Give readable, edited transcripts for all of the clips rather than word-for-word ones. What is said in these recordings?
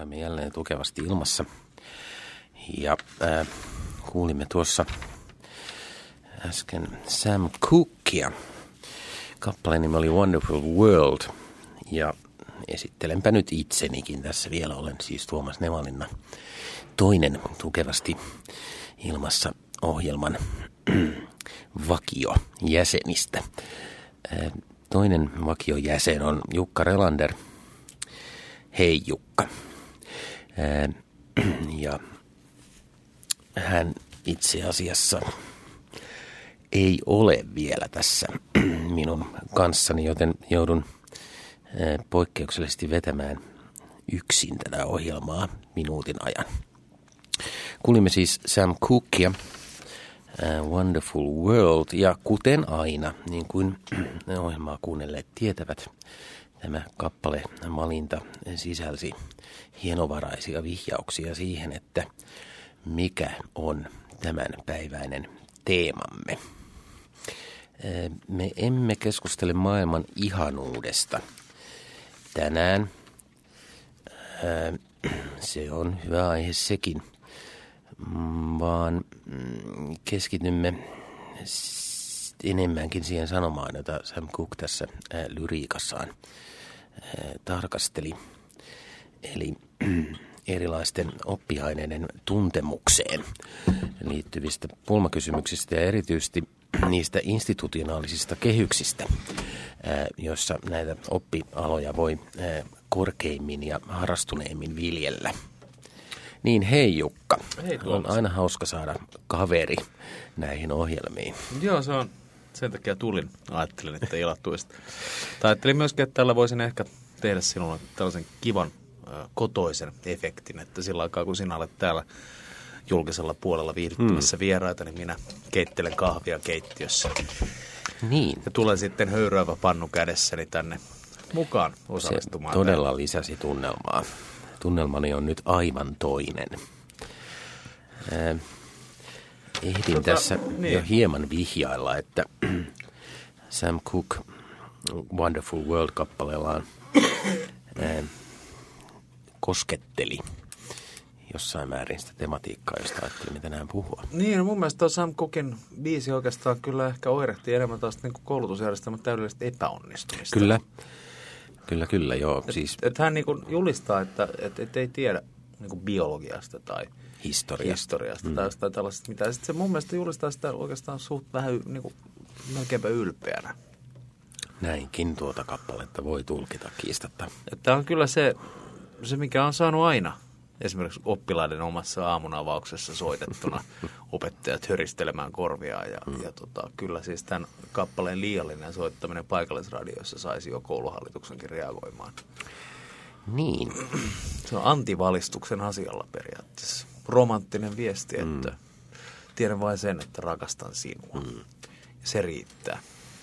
Olemme jälleen tukevasti ilmassa ja kuulimme tuossa äsken Sam Cookia. Kappaleen nimi oli Wonderful World ja esittelenpä nyt itsenikin tässä vielä. Olen siis Tuomas Nevalinna, toinen tukevasti ilmassa ohjelman vakiojäsenistä. Toinen vakiojäsen on Jukka Relander. Hei Jukka. Ja hän itse asiassa ei ole vielä tässä minun kanssani, joten joudun poikkeuksellisesti vetämään yksin tätä ohjelmaa minuutin ajan. Kuulimme siis Sam Cookia, Wonderful World, ja kuten aina, niin kuin ohjelmaa kuunnelleet tietävät, tämä kappale valinta sisälsi hienovaraisia vihjauksia siihen, että mikä on tämänpäiväinen teemamme. Me emme keskustele maailman ihanuudesta tänään. Se on hyvä aihe sekin, vaan keskitymme enemmänkin siihen sanomaan, jota Sam Cooke tässä lyriikassaan tarkasteli. Eli erilaisten oppiaineiden tuntemukseen liittyvistä pulmakysymyksistä ja erityisesti niistä institutionaalisista kehyksistä, joissa näitä oppialoja voi korkeimmin ja harastuneimmin viljellä. Niin hei Jukka, hei, on aina hauska saada kaveri näihin ohjelmiin. Joo, se on. Sen takia tulin. Ajattelin, että ilahtuisit. Ajattelin myöskin, että tällä voisin ehkä tehdä sinulle tällaisen kivan kotoisen efektin, että sillä aikaa kun sinä olet täällä julkisella puolella viihdyttämässä vieraita, niin minä keittelen kahvia keittiössä. Niin. Ja tulee sitten höyryävä pannu kädessäni tänne mukaan osallistumaan. Se todella lisäsi tunnelmaa. Tunnelmani on nyt aivan toinen. Ehdin tässä jo hieman vihjailla, että Sam Cooke Wonderful World-kappaleellaan kosketteli jossain määrin sitä tematiikkaa, josta ajattelin tänään puhua. Niin, no mun mielestä tuo Sam Cooken biisi oikeastaan kyllä ehkä oirehtii enemmän taas niin kuin koulutusjärjestelmän täydellistä epäonnistumista. Kyllä, joo. Et hän niin kuin julistaa, että ei tiedä niin kuin biologiasta tai historiasta tai tällaisesta mitään. Sitten se mun mielestä julistaa sitä oikeastaan suht vähän niin kuin melkeinpä ylpeänä. Näinkin tuota kappaletta voi tulkita kiistatta. Tämä on kyllä se, mikä on saanut aina esimerkiksi oppilaiden omassa aamunavauksessa soitettuna opettajat höristelemään korviaan. Ja kyllä siis tämän kappaleen liiallinen soittaminen paikallisradioissa saisi jo kouluhallituksenkin reagoimaan. Niin. Se on antivalistuksen asialla periaatteessa. Romanttinen viesti, että tiedän vain sen, että rakastan sinua. Se riittää.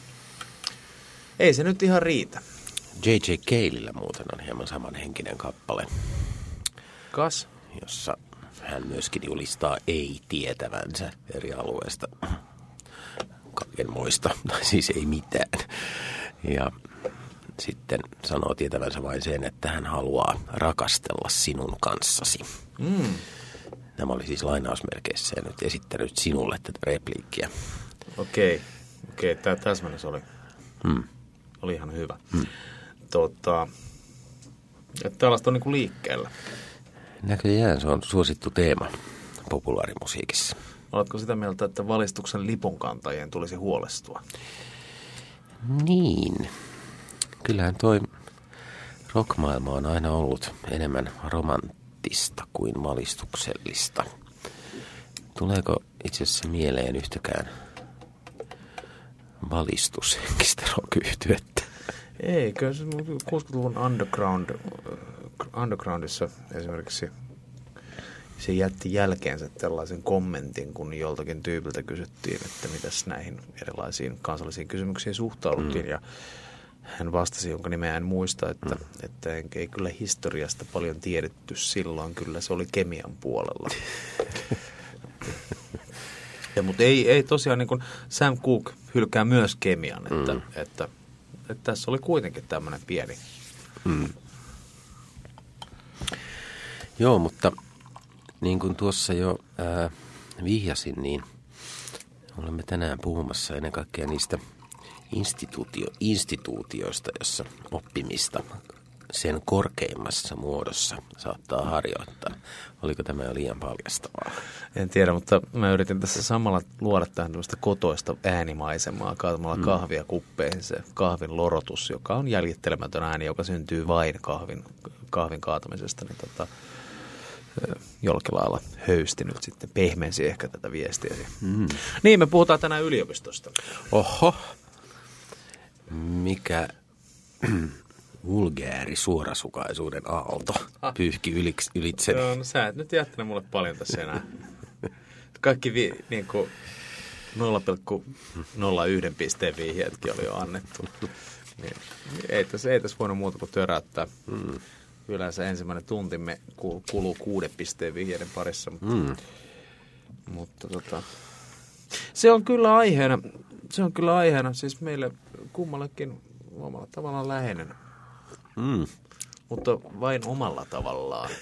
Ei se nyt ihan riitä. J.J. Calella muuten on hieman samanhenkinen kappale. Kas? Jossa hän myöskin julistaa ei-tietävänsä eri alueesta kaikenmoista, tai siis ei mitään. Ja sitten sanoo tietävänsä vain sen, että hän haluaa rakastella sinun kanssasi. Nämä oli siis lainausmerkeissä ja nyt esittänyt sinulle tätä repliikkiä. Okei. Tämä täsmennys oli ihan hyvä. Tällaista on niin kuin liikkeellä. Näköjään se on suosittu teema populaarimusiikissa. Oletko sitä mieltä, että valistuksen lipunkantajien tulisi huolestua? Niin. Kyllähän toi rockmaailma on aina ollut enemmän romanttista kuin valistuksellista. Tuleeko itse asiassa mieleen yhtäkään valistushenkistä rock-yhtyettä? Ei, kyllä se 60-luvun undergroundissa esimerkiksi se jätti jälkeensä tällaisen kommentin, kun joltakin tyypiltä kysyttiin, että mitäs näihin erilaisiin kansallisiin kysymyksiin suhtauduttiin. Ja hän vastasi, jonka nimeä en muista, että ei kyllä historiasta paljon tiedetty silloin, kyllä se oli kemian puolella. Mutta ei tosiaan, niin kuin Sam Cooke hylkää myös kemian, että tässä oli kuitenkin tämmöinen pieni Joo, mutta niin kuin tuossa jo vihjasin, niin olemme tänään puhumassa ennen kaikkea niistä instituutioista, jossa oppimista sen korkeimmassa muodossa saattaa harjoittaa. Oliko tämä jo liian paljastavaa? En tiedä, mutta mä yritin tässä samalla luoda tähän tämmöistä kotoista äänimaisemaa kaatamalla kahvia kuppeihin. Se kahvin lorotus, joka on jäljittelemätön ääni, joka syntyy vain kahvin kaatamisesta, niin jollakin lailla höysti nyt sitten pehmensi ehkä tätä viestiä. Niin, me puhutaan tänään yliopistosta. Oho, mikä vulgääri suorasukaisuuden aalto pyyhki ylitseni. Joo, no sä et nyt jättänyt mulle paljon tässä enää. Kaikki niin kuin 0,01 pisteen vihjeetkin oli jo annettu. Niin, ei tässä voinut muuta kuin töräyttää. Yleensä ensimmäinen tuntimme kuluu 6 pisteen vihjeiden parissa. Mutta se on kyllä aiheena. Siis meille kummallekin omalla tavallaan läheinen. Mutta vain omalla tavallaan.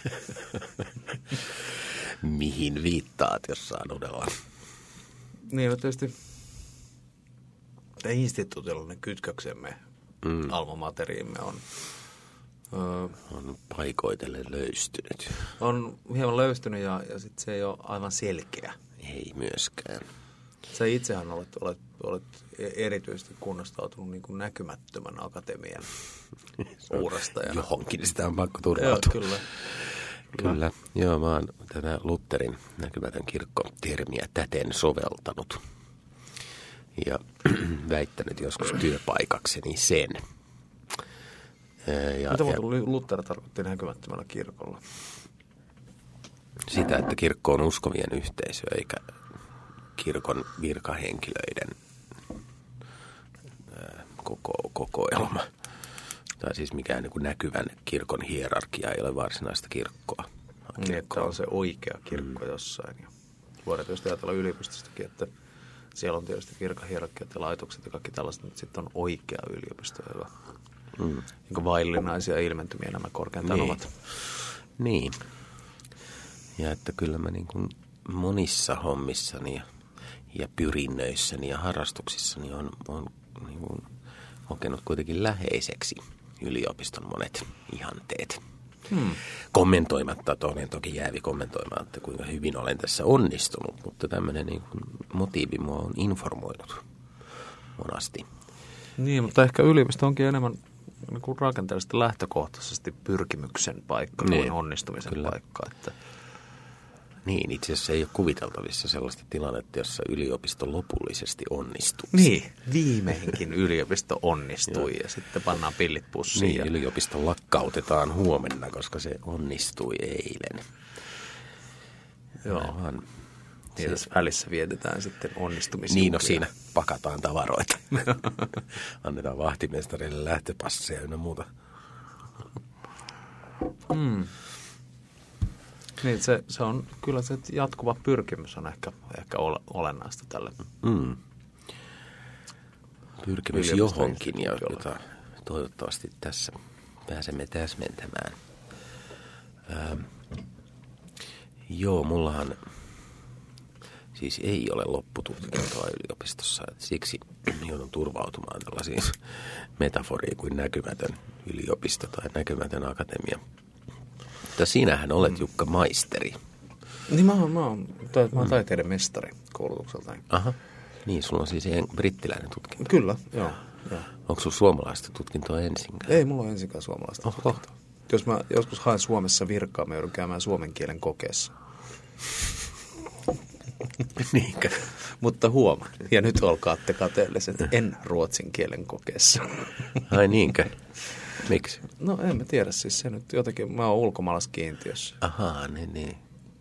Mihin viittaat, jos saan udella? Niin, no tietysti tämä instituutiollinen kytköksemme alma materiimme on paikoitellen löystynyt. On hieman löystynyt ja sitten se ei ole aivan selkeä. Ei myöskään. Sä itsehän olet erityisesti kunnostautunut niin kuin näkymättömän akatemian uurastajana. Johonkin sitä on pakko turvautua. Joo, kyllä. Joo, mä oon tätä Lutherin näkymätön kirkko-termiä täten soveltanut. Ja väittänyt joskus työpaikakseni sen. Mitä muuta Luther tarkoitti näkymättömällä kirkolla? Sitä, että kirkko on uskovien yhteisö, eikä kirkon virkahenkilöiden kokoelma. Tai siis mikään niin kuin näkyvän kirkon hierarkia ei ole varsinaista kirkkoa. Niin, että on se oikea kirkko jossain. Ja voidaan tietysti ajatella yliopistostakin, että siellä on tietysti virkahierarkiat ja laitokset ja kaikki tällaiset, mutta sitten on oikea yliopisto, joka niin vaillinaisia ilmentymiä nämä korkeintaan ovat. Niin. Ja että kyllä mä niin kuin monissa hommissani ja pyrinnöissäni ja harrastuksissani on niin kuin kokenut kuitenkin läheiseksi yliopiston monet ihanteet. Kommentoimatta, olen toki jäävi kommentoimaan, että kuinka hyvin olen tässä onnistunut, mutta tämmöinen niin kuin motiivi mua on informoinut monasti. Niin, mutta ehkä yliopisto onkin enemmän niin kuin rakenteellisesti lähtökohtaisesti pyrkimyksen paikka kuin onnistumisen paikka. Että niin, itse asiassa ei ole kuviteltavissa sellaista tilannetta, jossa yliopisto lopullisesti onnistuu. Niin, viimeinkin yliopisto onnistui ja sitten pannaan pillit pussiin. Niin, yliopisto lakkautetaan huomenna, koska se onnistui eilen. Joo. Niin tässä välissä vietetään sitten onnistumisjuhlia. Niin, no siinä pakataan tavaroita. Annetaan vahtimestarille lähtöpasseja ynnä muuta. Niin, se on kyllä se jatkuva pyrkimys on ehkä olennaista tälle. Pyrkimys johonkin, jota toivottavasti tässä pääsemme täsmentämään. Joo, mullahan siis ei ole loppututkintoa yliopistossa, että siksi joudun turvautumaan tällaisiin metaforiin kuin näkymätön yliopisto tai näkymätön akatemia. Mutta sinähän olet, Jukka, maisteri. Niin mä oon taiteiden mestari koulutukseltaan. Aha, niin sulla on siis brittiläinen tutkinto. Kyllä, joo. Onko sulla suomalaista tutkintoa ensinkään? Ei mulla ole ensinkään suomalaista tutkintoa. Jos mä joskus haen Suomessa virkaa, mä joudun käymään suomen kielen kokeessa. Niinkö? Mutta huomaan, ja nyt olkaatte kateelliset, en ruotsin kielen kokeessa. Ai niinkö? Miksi? No en mä tiedä, siis se nyt jotenkin, mä oon ulkomaalaiskiintiössä. Ahaa, niin.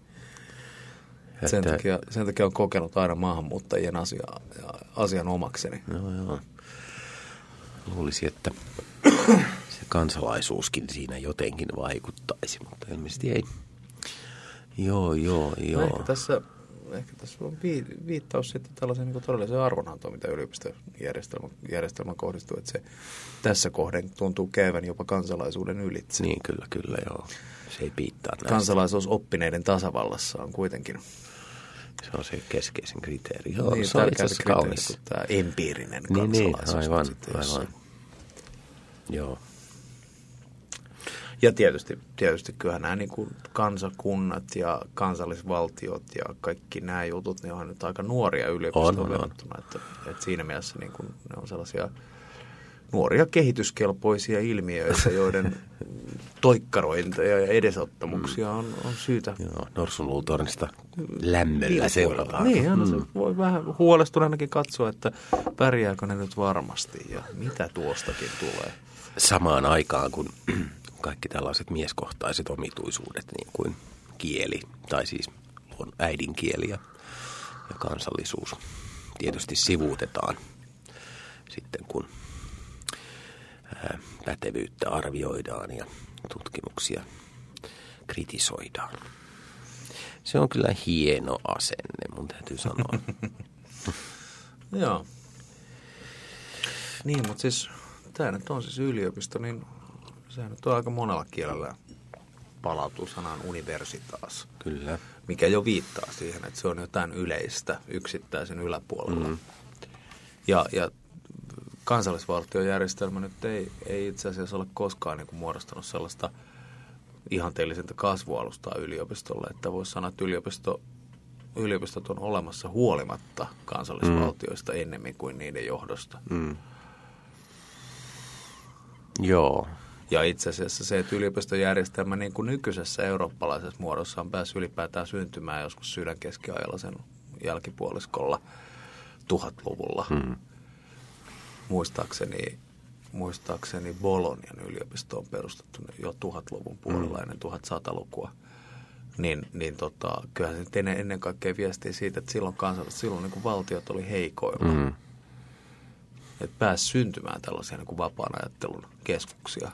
Sen takia on kokenut aina maahanmuuttajien asian omakseni. Joo. Luulisin, että se kansalaisuuskin siinä jotenkin vaikuttaisi, mutta ilmeisesti ei. Joo. No ehkä tässä ehkä tässä on viittaus sitten tällaiseen niin todelliseen arvonantoon, mitä yliopistojärjestelmän kohdistuu. Että se tässä kohden tuntuu käyvän jopa kansalaisuuden ylitse. Niin, kyllä, joo. Se ei piittaa näistä. Kansalaisuus oppineiden tasavallassa on kuitenkin. Se on se keskeisin kriteeri. Joo, niin, se on itse asiassa kaunis. Tämä empiirinen kansalaisuus. Niin, aivan. Joo. Ja tietysti kyllähän nämä niin kuin kansakunnat ja kansallisvaltiot ja kaikki nämä jutut, ne on nyt aika nuoria yliopistoon verrattuna. Että siinä mielessä niin kuin ne on sellaisia nuoria kehityskelpoisia ilmiöitä, joiden toikkarointeja ja edesottamuksia on syytä. Joo, Norsunluutornista lämmöllä seurataan. Niin, se voi vähän huolestunenakin katsoa, että pärjääkö ne nyt varmasti ja mitä tuostakin tulee. Samaan aikaan, kun kaikki tällaiset mieskohtaiset omituisuudet, niin kuin kieli, tai siis on äidinkieli ja kansallisuus, tietysti sivuutetaan sitten, kun pätevyyttä arvioidaan ja tutkimuksia kritisoidaan. Se on kyllä hieno asenne, mun täytyy sanoa. Joo. Niin, mutta siis tämä nyt on siis yliopisto, niin sehän nyt on aika monella kielellä palautuu sanaan universitas. Kyllä. Mikä jo viittaa siihen, että se on jotain yleistä yksittäisen yläpuolella. Ja kansallisvaltiojärjestelmä nyt ei itse asiassa ole koskaan niin kuin muodostanut sellaista ihanteellisinta kasvualustaa yliopistolle, että voisi sanoa, että yliopistot on olemassa huolimatta kansallisvaltioista ennemmin kuin niiden johdosta. Joo. Ja itse asiassa se, että yliopistojärjestelmä niin kuin nykyisessä eurooppalaisessa muodossa on päässyt ylipäätään syntymään joskus sydänkeskiajalla sen jälkipuoliskolla 1000-luvulla. Muistaakseni Bolognan yliopisto on perustettu jo 1000-luvun puolella ennen 1100-lukua. Kyllähän se ennen kaikkea viestii siitä, että silloin niin kuin valtiot oli heikoilla. Että pääsi syntymään tällaisia niin kuin vapaan ajattelun keskuksia.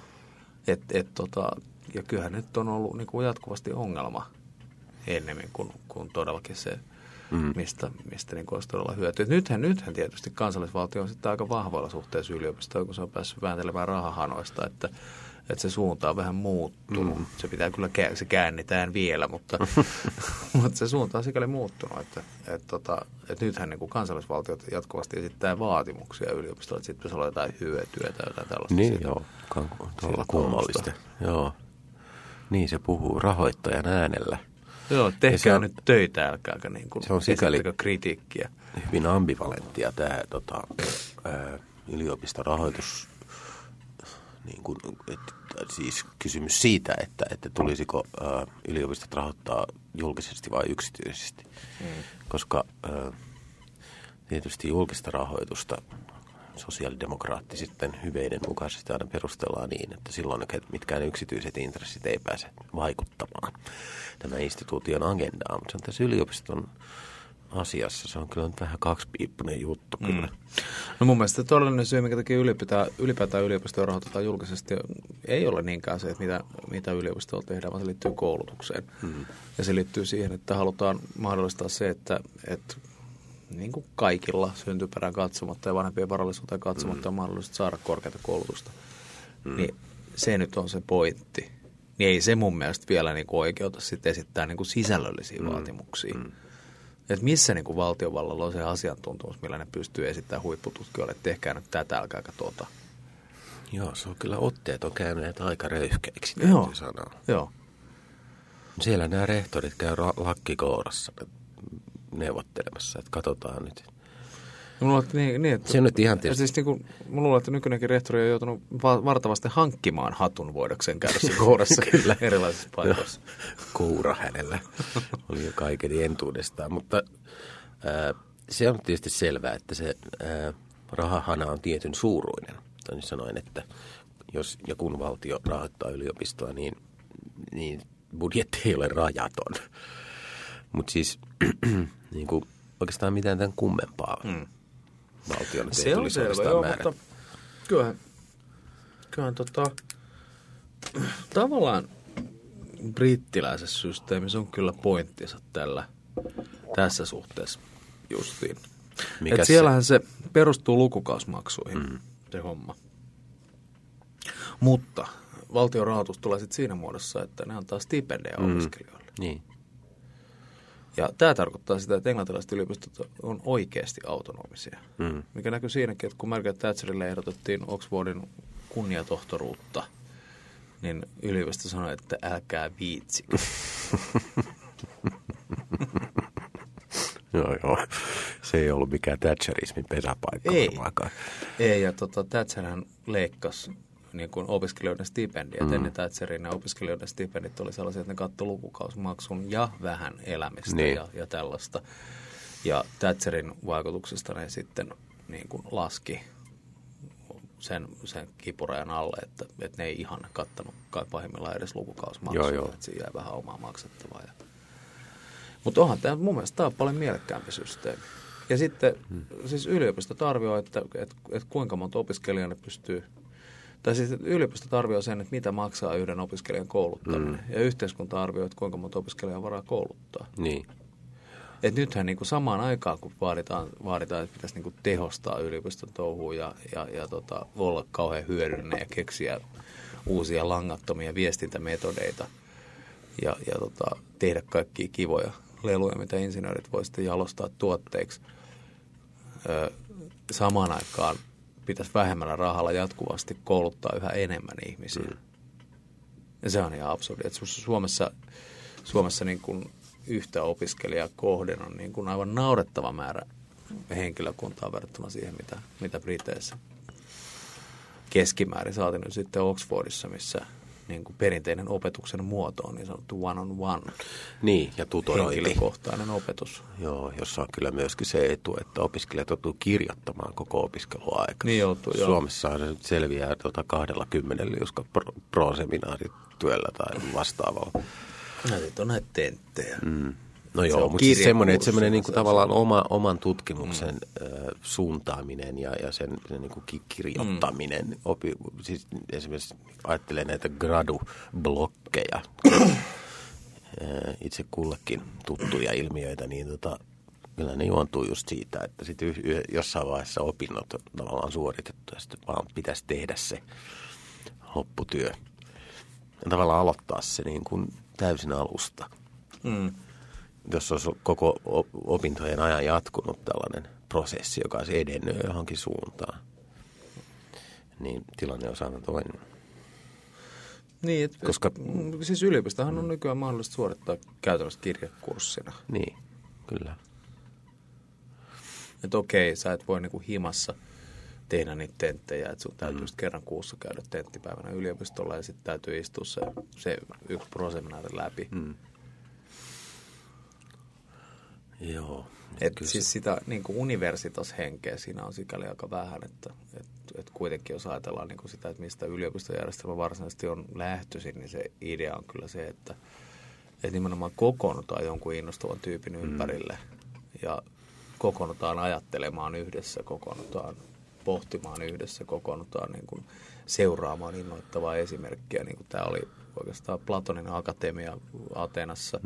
Ja kyllähän nyt on ollut niin kuin jatkuvasti ongelma ennemmin kuin todellakin se, mistä niin kuin olisi todella hyötyä. Nythän tietysti kansallisvaltio on sitten aika vahvoilla suhteessa yliopistoon, kun se on päässyt vääntelemään rahahanoista, että se suunta on vähän muuttunut. Se pitää kyllä, se käännetään vielä, mutta se suunta on sikäli muuttunut, että nythän niin kuin kansallisvaltiot jatkuvasti esittää vaatimuksia yliopistolle, että sitten pitäisi olla jotain hyötyä tai jotain tällaista. Niin joo, tuolla kummallista. Joo. Niin se puhuu rahoittajan äänellä. Joo, tehkää nyt töitä, älkääkä niin kuin esittäkö kritiikkiä. Hyvin ambivalenttia tämä yliopistorahoitus. Niin kuin, siis kysymys siitä, että tulisiko yliopistot rahoittaa julkisesti vai yksityisesti. Koska tietysti julkista rahoitusta sosiaalidemokraattisten hyveiden mukaisesti aina perustellaan niin, että silloin mitkään yksityiset intressit ei pääse vaikuttamaan tämän instituution agendaan. Mutta se on tässä yliopiston asiassa. Se on kyllä nyt vähän kaksipiippunen juttu kyllä. No mun mielestä todellinen syy, mikä takia ylipäätään yliopistoa rahoitetaan julkisesti, ei ole niinkään se, että mitä yliopistolla tehdään, vaan se liittyy koulutukseen. Ja se liittyy siihen, että halutaan mahdollistaa se, että niin kuin kaikilla syntyperään katsomatta ja vanhempien varallisuuteen katsomatta on mahdollista saada korkeata koulutusta. Niin se nyt on se pointti. Niin ei se mun mielestä vielä niin kuin oikeuta sitten esittää niin kuin sisällöllisiä vaatimuksia. Että missä niin kuin valtiovallalla on se asiantuntemus, millä ne pystyy esittämään huippututkijoille, että tehkää nyt tätä, älkääkä tuota. Joo, se on kyllä otteet on käyneet aika röyhkeiksi, täytyy sanoa. Joo. Siellä nämä rehtorit käy lakkikourassa neuvottelemassa, että katsotaan nyt. Että se on nyt ihan tietysti. Siis niin mä luulen, että nykyinenkin rehtori on joutunut vartavasti hankkimaan hatun voidakseen käydä se kourassa kyllä erilaisissa paikoissa. Koura hänellä oli jo kaiken entuudestaan, mutta se on tietysti selvää, että se rahahana on tietyn suuruinen. Toisin sanoen, että jos ja kun valtio rahoittaa yliopistoa, niin budjetti ei ole rajaton. Mutta siis niin kuin oikeastaan mitään tämän kummempaa valtiolle ei tulisi oikeastaan määrätä. Kyllähän tavallaan brittiläisessä systeemissä on kyllä pointtinsa tässä suhteessa justiin. Mikäs siellähän se perustuu lukukausimaksuihin, se homma. Mutta valtion rahoitus tulee sitten siinä muodossa, että ne antaa stipendejä opiskelijoille. Niin. Ja tämä tarkoittaa sitä, että englantilaiset yliopistot on oikeasti autonomisia. Mikä näkyy siinäkin, että kun Margaret Thatcherille ehdotettiin Oxfordin kunniatohtoruutta, niin yliopisto sanoi, että älkää viitsikö. Joo. Se ei ollut mikään Thatcherismin pesäpaikka varmaankaan. Ei, ja Thatcherhän leikkasi niin kuin opiskelijoiden stipendiä. Ennen Thatcherin ja opiskelijoiden stipendit oli sellaisia, että ne katsoi lukukausimaksun ja vähän elämistä ja tällaista. Ja Thatcherin vaikutuksesta ne sitten niin kuin laski sen kipurajan alle, että ne ei ihan kattanut pahimmillaan edes lukukausimaksua, että siinä jäi vähän omaa maksettavaa. Mutta onhan tämä mun mielestä on paljon mielekkäämpi systeemi. Ja sitten siis yliopistot arvioi, että kuinka monta opiskelijaa ne pystyy, tai siis yliopistot arvioi sen, että mitä maksaa yhden opiskelijan kouluttaminen. Ja yhteiskunta arvioi, että kuinka monta opiskelijaa varaa kouluttaa. Niin. Et nythän niin kuin samaan aikaan, kun vaaditaan että pitäisi niin kuin tehostaa yliopiston touhua ja olla kauhean hyödyllinen ja keksiä uusia langattomia viestintämetodeita ja tehdä kaikkia kivoja leluja, mitä insinöörit voi sitten jalostaa tuotteiksi. Samaan aikaan pitäisi vähemmällä rahalla jatkuvasti kouluttaa yhä enemmän ihmisiä. Ja se on ihan absurdi. Että Suomessa niin kuin yhtä opiskelijaa kohden on niin kuin aivan naurettava määrä henkilökuntaa verrattuna siihen, mitä Briteissä keskimäärin saatiin nyt sitten Oxfordissa, missä niin kuin perinteinen opetuksen muoto on niin sanottu one-on-one. Niin, ja tutorointi. Henkilökohtainen opetus. Joo, jossa on kyllä myöskin se etu, että opiskelijat joutuu kirjoittamaan koko opiskeluaika. Niin joutuu, joo. Suomessa se nyt selviää 20 pro-seminaarityöllä tai vastaavalla. Näitä on näitä tenttejä. No joo, mutta siis semmoinen niin kuin tavallaan oman tutkimuksen suuntaaminen ja sen niin kuin kirjoittaminen. Siis esimerkiksi ajattelen näitä gradu-blokkeja, itse kullekin tuttuja ilmiöitä, niin kyllä ne juontuu just siitä, että sitten jossain vaiheessa opinnot on tavallaan suoritettu ja sitten vaan pitäisi tehdä se lopputyö. Ja tavallaan aloittaa se niin kuin täysin alusta. Jos olisi koko opintojen ajan jatkunut tällainen prosessi, joka olisi edennyt johonkin suuntaan, niin tilanne on aina toinen. Niin, koska siis yliopistohan on nykyään mahdollista suorittaa käytännössä kirjakurssina. Niin, kyllä. Että okei, sä et voi niinku himassa tehdä niitä tenttejä, että sun täytyy kerran kuussa käydä tenttipäivänä yliopistolla ja sitten täytyy istua se yksi proseminaari läpi. Joo. Siis sitä niin kuin universitas-henkeä siinä on sikäli aika vähän, että kuitenkin jos ajatellaan niin kuin sitä, että mistä yliopistojärjestelmä varsinaisesti on lähtöisin, niin se idea on kyllä se, että nimenomaan kokoonnutaan jonkun innostavan tyypin ympärille ja kokoonnutaan ajattelemaan yhdessä, kokoonnutaan pohtimaan yhdessä, kokoonnutaan niin kuin seuraamaan innoittavaa esimerkkiä, niin kuin tämä oli oikeastaan Platonin akatemia Ateenassa.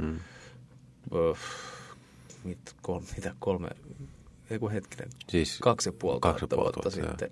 Siis 2,5 vuotta sitten.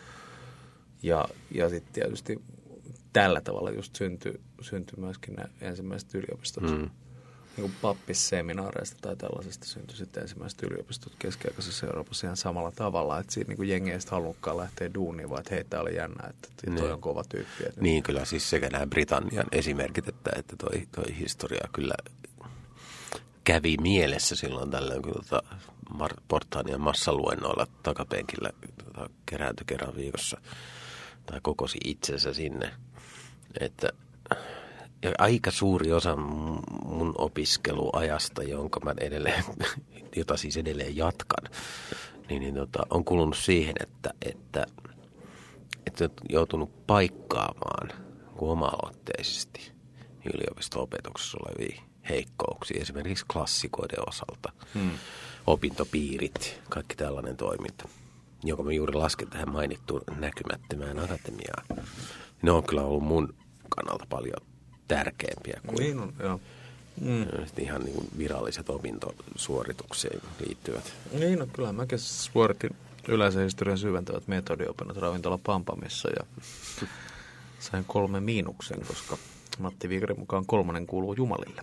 Ja sitten tietysti tällä tavalla just syntyi myöskin ne ensimmäiset yliopistot. Niin kuin pappisseminaareista tai tällaisesta syntyi sitten ensimmäiset yliopistot keskiaikaisessa Euroopassa ihan samalla tavalla. Että siinä niin jengi ei sitten halunnutkaan lähteä duuniin, vaan että hei, tää oli jännä, että toi on kova tyyppi. Niin, kyllä siis sekä nämä Britannian esimerkit, että toi historia kyllä kävi mielessä silloin tällöin, kun Portaanian massaluennoilla takapenkillä kerääntyi kerran viikossa tai kokosi itsensä sinne. Että ja aika suuri osa mun opiskeluajasta, jota siis edelleen jatkan, on kulunut siihen, että on joutunut paikkaamaan oma-aloitteisesti yliopisto-opetuksessa olevia heikkouksia, esimerkiksi klassikoiden osalta, opintopiirit, kaikki tällainen toiminta, jonka mä juuri lasken tähän mainittuun näkymättömään akatemiaan. Ne on kyllä ollut mun kannalta paljon tärkeämpiä kuin, niin on, joo. Ihan niin kuin viralliset opintosuoritukseen liittyvät. Niin, no kyllä mäkin suoritin yleisen historian syventävät metodiopinnot ravintola Pampamissa ja sain 3 miinuksen, koska Matti Viikarin mukaan 3 kuuluu Jumalille.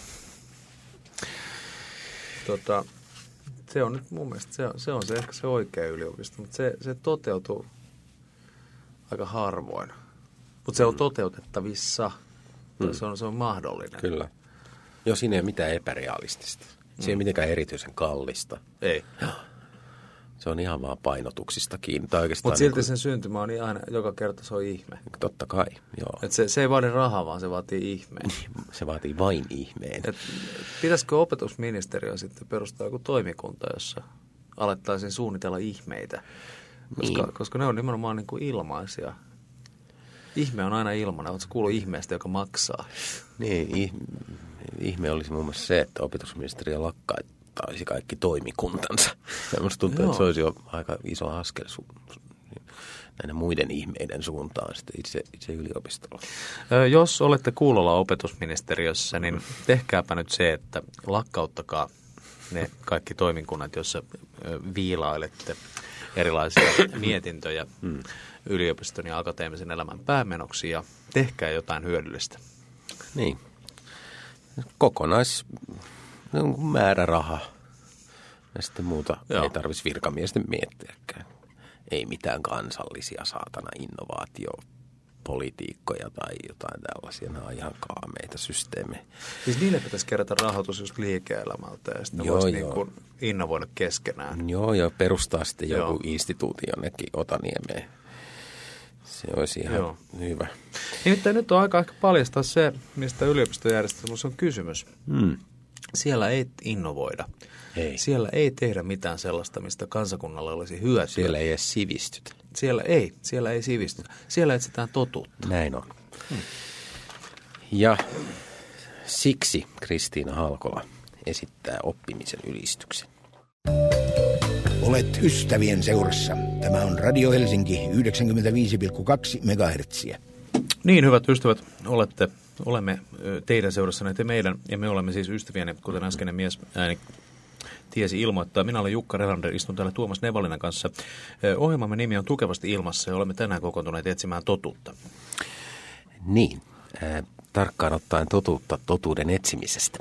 Se on nyt mun mielestä, se on se ehkä se oikea yliopisto, mutta se toteutuu aika harvoin. Mutta se on toteutettavissa, se on mahdollinen. Kyllä. Joo, siinä ei ole mitään epärealistista. Se ei ole mitenkään erityisen kallista. Ei. Se on ihan vaan painotuksista kiinni. Mutta silti sen syntymä on aina, joka kerta se on ihme. Totta kai, joo. Et se ei vaadi rahaa, vaan se vaatii ihmeen. Se vaatii vain ihmeen. Pitäisikö opetusministeriö sitten perustaa joku toimikunta, jossa alettaisiin suunnitella ihmeitä? Koska ne on nimenomaan niin kuin ilmaisia. Ihme on aina ilmainen. Oletko kuullut ihmeestä, joka maksaa? Niin, ihme olisi muun muassa se, että opetusministeriö lakkaittaisi kaikki toimikuntansa. Minusta tuntuu, että se olisi jo aika iso askel näiden muiden ihmeiden suuntaan sitten itse yliopistolla. Jos olette kuulolla opetusministeriössä, niin tehkääpä nyt se, että lakkauttakaa ne kaikki toimikunnat, joissa viilailette erilaisia mietintöjä yliopiston ja akateemisen elämän päämenoksi ja tehkää jotain hyödyllistä. Niin. Määräraha. Ja sitten muuta ei tarvitsisi virkamiesten miettiäkään. Ei mitään kansallisia saatana innovaatiopolitiikkoja tai jotain tällaisia. Nämä on ihan kaameita systeemejä. Siis niille pitäisi kerätä rahoitus just liike-elämältä ja sitten voisi niin kuin innovoida keskenään. Joo, perustaa sitten joku instituuti jonnekin Otaniemeen. Se olisi ihan hyvä. Nimittäin nyt on aika ehkä paljastaa se, mistä yliopistojärjestelmässä on kysymys. Siellä ei innovoida. Ei. Siellä ei tehdä mitään sellaista, mistä kansakunnalle olisi hyötyä. Siellä ei edes sivistytä. Siellä ei sivistytä. Siellä etsitään totuutta. Näin on. Ja siksi Kristiina Halkola esittää oppimisen ylistyksen. Olet ystävien seurassa. Tämä on Radio Helsinki 95,2 MHz. Niin, hyvät ystävät, olemme teidän seurassanne te meidän, ja me olemme siis ystäviänne, kuten äskeinen mies ääni tiesi ilmoittaa. Minä olen Jukka Relander, istun täällä Tuomas Nevalinen kanssa. Ohjelmamme nimi on Tukevasti ilmassa ja olemme tänään kokoontuneet etsimään totuutta. Niin, tarkkaan ottaen totuutta totuuden etsimisestä.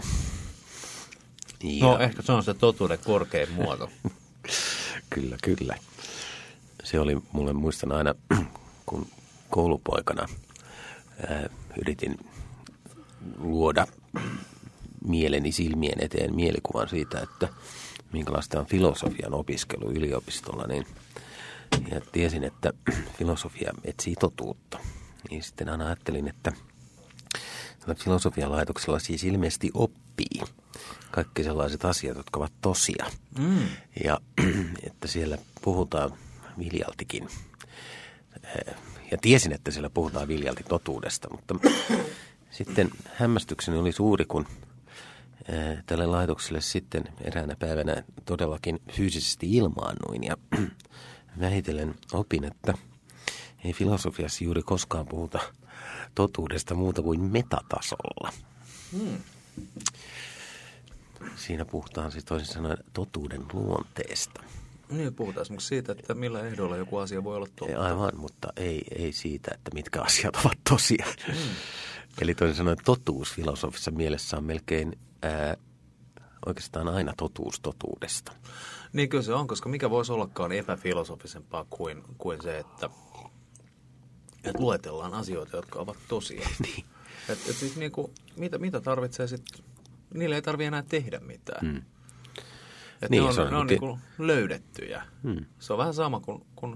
No ehkä se on se totuuden korkein muoto. Kyllä. Se oli mulle, muistan aina, kun koulupoikana yritin luoda mieleni silmien eteen mielikuvan siitä, että minkälaista on filosofian opiskelu yliopistolla, niin ja tiesin, että filosofia etsii totuutta. Niin sitten aina ajattelin, että filosofian laitoksella siis ilmeisesti oppii kaikki sellaiset asiat, jotka ovat tosia. Ja että siellä puhutaan viljaltikin. Ja tiesin, että siellä puhutaan viljalti totuudesta, mutta sitten hämmästykseni oli suuri, kun tälle laitokselle sitten eräänä päivänä todellakin fyysisesti ilmaannuin ja vähitellen opin, että ei filosofiassa juuri koskaan puhuta totuudesta muuta kuin metatasolla. Siinä puhutaan siis toisin sanoen totuuden luonteesta. Niin, puhutaan esimerkiksi siitä, että millä ehdoilla joku asia voi olla totta. Aivan, mutta ei siitä, että mitkä asiat ovat tosia. Eli toisin sanoen totuus filosofisessa mielessä on melkein oikeastaan aina totuus totuudesta. Niin kyllä se on, koska mikä voisi ollakaan epäfilosofisempaa kuin se, että luetellaan asioita, jotka ovat tosia. Niin. Että siis niinku, mitä tarvitsee sitten, niille ei tarvitse enää tehdä mitään. Että niin, ne on niinku löydettyjä. Se on vähän sama kuin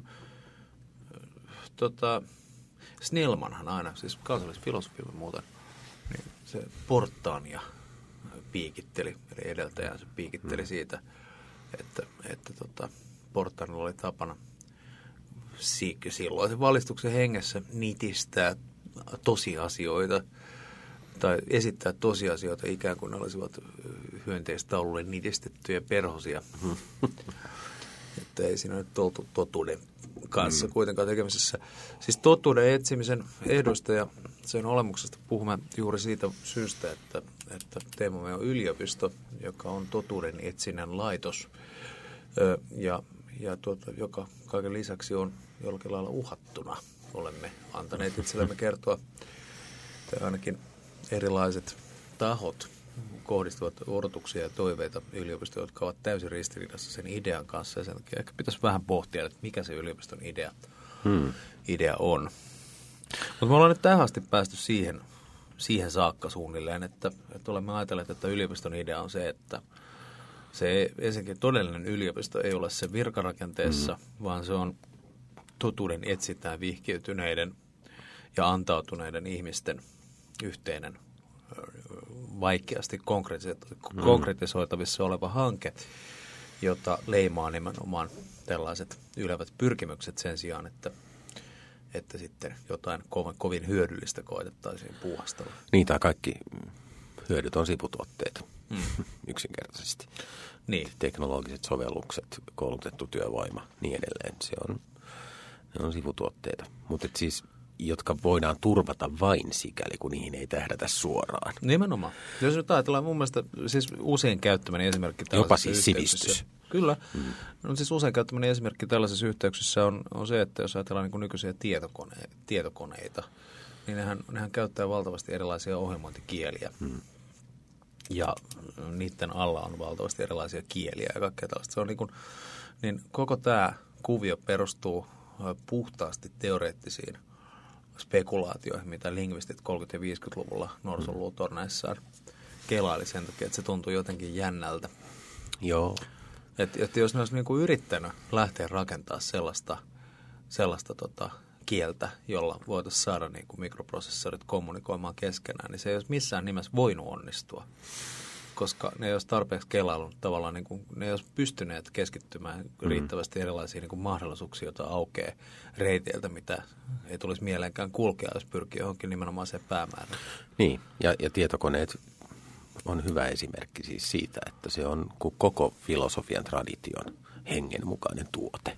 Snellmanhan aina, siis kansallisfilosofiamme muuten, niin se Portaania piikitteli, eli edeltäjänsä piikitteli siitä, että Portaanilla oli tapana silloin valistuksen hengessä nitistää tosiasioita tai esittää tosiasioita ikään kuin ne olisivat hyönteistaululle nitistettyjä perhosia. Että ei siinä nyt oltu totuuden kanssa kuitenkaan tekemisessä. Siis totuuden etsimisen ehdoista ja sen olemuksesta puhumme juuri siitä syystä, että teemamme on yliopisto, joka on totuuden etsinnän laitos joka kaiken lisäksi on jollakin lailla uhattuna. Olemme antaneet itsellemme kertoa, että ainakin erilaiset tahot kohdistuvat odotuksia ja toiveita yliopistoon, jotka ovat täysin ristiriidassa sen idean kanssa. Ja sen takia ehkä pitäisi vähän pohtia, että mikä se yliopiston idea on. Mutta me ollaan nyt tähän asti päästy siihen saakka suunnilleen, että olemme ajatelleet, että yliopiston idea on se, että se ensinnäkin todellinen yliopisto ei ole se virkarakenteessa, vaan se on totuuden etsintään vihkiytyneiden ja antautuneiden ihmisten yhteinen, vaikeasti konkretisoitavissa oleva hanke, jota leimaa nimenomaan tällaiset ylevät pyrkimykset sen sijaan, että sitten jotain kovin hyödyllistä koetettaisiin puuhastella. Niitä kaikki hyödyt on sivutuotteita yksinkertaisesti. Niin. Teknologiset sovellukset, koulutettu työvoima, niin edelleen. Ne on sivutuotteita, mutta siis jotka voidaan turvata vain sikäli, kun niihin ei tähdätä suoraan. Nimenomaan. Jos nyt ajatellaan mun mielestä siis usein käyttämäni esimerkki jopa siis sivistys. Kyllä. No siis usein käyttämäni esimerkki tällaisessa yhteyksissä on se, että jos ajatellaan niin nykyisiä tietokoneita, niin nehän käyttää valtavasti erilaisia ohjelmointikieliä. Ja niiden alla on valtavasti erilaisia kieliä ja kaikkea tällaista. Se on niin koko tämä kuvio perustuu puhtaasti teoreettisiin spekulaatioihin, mitä lingvistit 30- ja 50-luvulla norsunluutorneissaan kelaili sen takia, että se tuntui jotenkin jännältä. Joo. Että jos ne olisi niin kuin yrittänyt lähteä rakentamaan sellaista kieltä, jolla voitaisiin saada niin kuin mikroprosessorit kommunikoimaan keskenään, niin se ei olisi missään nimessä voinut onnistua. Koska ne ei olisi tarpeeksi kelaillut tavallaan, niin kuin, ne ei olisi pystyneet keskittymään riittävästi erilaisiin niin kuin mahdollisuuksia, joita aukeaa reiteiltä, mitä ei tulisi mieleenkään kulkea, jos pyrkii johonkin nimenomaan sen päämäärään. Niin, ja tietokoneet on hyvä esimerkki siis siitä, että se on koko filosofian tradition hengenmukainen tuote,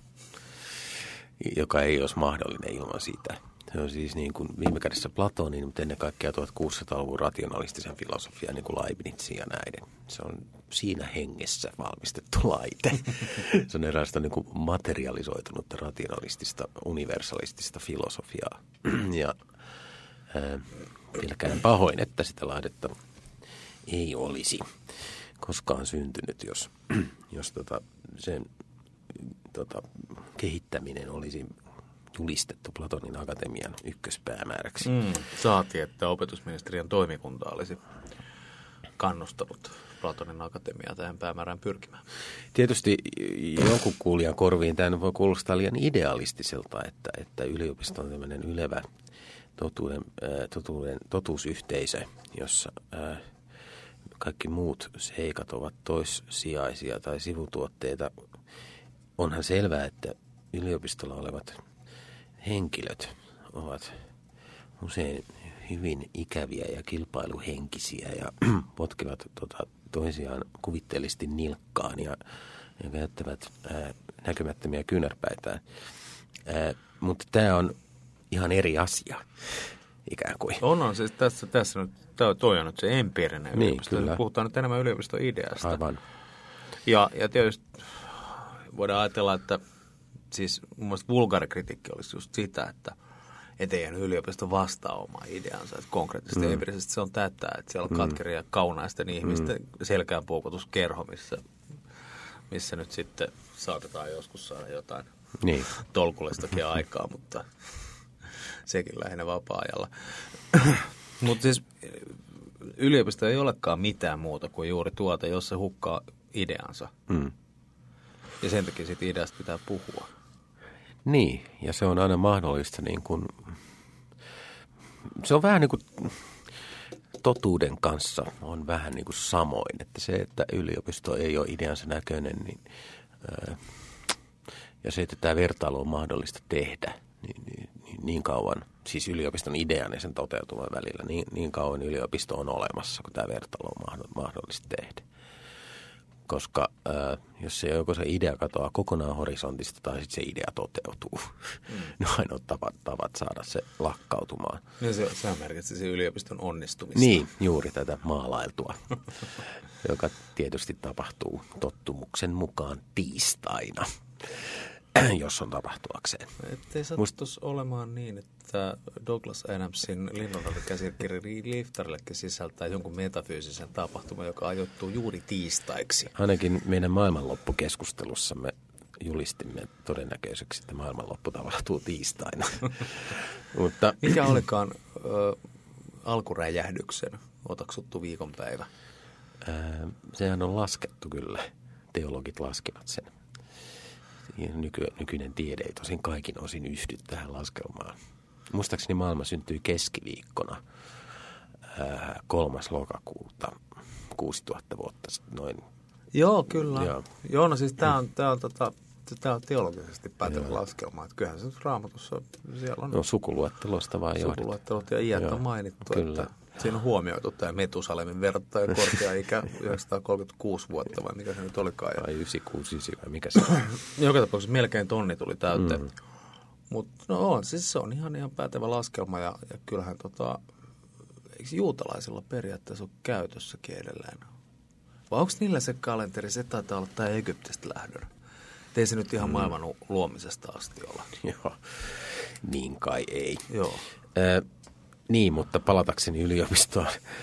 joka ei olisi mahdollinen ilman sitä. Se on siis niin kuin viime kädessä Platonin, mutta ennen kaikkea 1600-luvun rationalistisen filosofian niin kuin Leibnizin ja näiden. Se on siinä hengessä valmistettu laite. Se on erästä niin kuin materialisoitunutta rationalistista, universalistista filosofiaa. Ja pelkään pahoin, että sitä laitetta ei olisi koskaan syntynyt, jos sen kehittäminen olisi julistettu Platonin akatemian ykköspäämääräksi. Saatiin, että opetusministeriön toimikunta olisi kannustanut Platonin akatemiaa tähän päämäärään pyrkimään. Tietysti jonkun kuulijan korviin tämä voi kuulostaa liian idealistiselta, että yliopisto on tämmöinen ylevä totuusyhteisö, jossa kaikki muut seikat ovat toissijaisia tai sivutuotteita. Onhan selvää, että yliopistolla olevat henkilöt ovat usein hyvin ikäviä ja kilpailuhenkisiä ja potkivat toisiaan kuvitteellisesti nilkkaan ja käyttävät näkymättömiä kyynärpäitään. Mutta tämä on ihan eri asia ikään kuin. On siis tässä nyt, toi on nyt se empiirinen yliopisto. Niin, puhutaan nyt enemmän yliopiston ideasta. Aivan. Ja tietysti voidaan ajatella, että siis mun mielestä vulgaarikritiikki olisi just sitä, että ei yliopisto vastaa omaa ideansa. Että konkreettisesti empiirisesti se on tätä, että siellä on katkeria kaunaisten ihmisten selkäänpuukotuskerho, missä nyt sitten saatetaan joskus saada jotain tolkullistakin aikaa, mutta sekin lähinnä vapaa-ajalla. Mutta siis yliopisto ei olekaan mitään muuta kuin juuri tuote, jos se hukkaa ideansa. Ja sen takia siitä ideasta pitää puhua. Niin, ja se on aina mahdollista niin kuin, se on vähän niin kuin totuuden kanssa on vähän niin kuin samoin, että se, että yliopisto ei ole ideansa näköinen, ja se, että tämä vertailu on mahdollista tehdä, niin kauan, siis yliopiston idean ja sen toteutuman välillä, niin kauan yliopisto on olemassa, kun tämä vertailu on mahdollista tehdä. koska jos joko se idea katoaa kokonaan horisontista tai sitten se idea toteutuu. Ne on ainoat tavat saada se lakkautumaan. Ja sehän merkitsi yliopiston onnistumista. Niin, juuri tätä maalailtua, joka tietysti tapahtuu tottumuksen mukaan tiistaina, jos on tapahtuakseen. Ettei sattuisi olemaan niin, että Douglas Adamsin Linnunrata-käsikirja Liftarillekin sisältää jonkun metafyysisen tapahtuman, joka ajoittuu juuri tiistaiksi. Ainakin meidän maailmanloppukeskustelussamme julistimme todennäköiseksi, että maailmanloppu tapahtuu tiistaina. Mutta mikä olikaan alkuräjähdyksen otaksuttu viikonpäivä? Sehän on laskettu kyllä. Teologit laskivat sen. Nykyinen tiede ei tosin kaikin osin yhdy tähän laskelmaan. Muistaakseni maailma syntyi keskiviikkona 3. lokakuuta 6000 vuotta sitten noin. Joo, kyllä. Joo, no siis tämä on teologisesti pätevä laskelma. Että kyllähän se Raamatussa siellä on. No sukuluettelosta vaan johdetaan. Sukuluettelot ja iät on mainittu. Kyllä. Että siinä on huomioitu tämä Metusalemin verrattuna korkea ikä 936 vuotta vai mikä se nyt olikaan. Tai 969 vai mikä se on. Joka tapauksessa melkein tonni tuli täyteen. Mutta no on, siis se on ihan pätevä laskelma ja kyllähän eikö juutalaisilla periaatteessa ole käytössäkin edelleen? Vai onko niillä se kalenteri, se taitaa olla tämä Egyptistä lähdön? Ei se nyt ihan maailman luomisesta asti olla. Joo, niin kai ei. Joo. Niin, mutta palatakseni yliopistoon,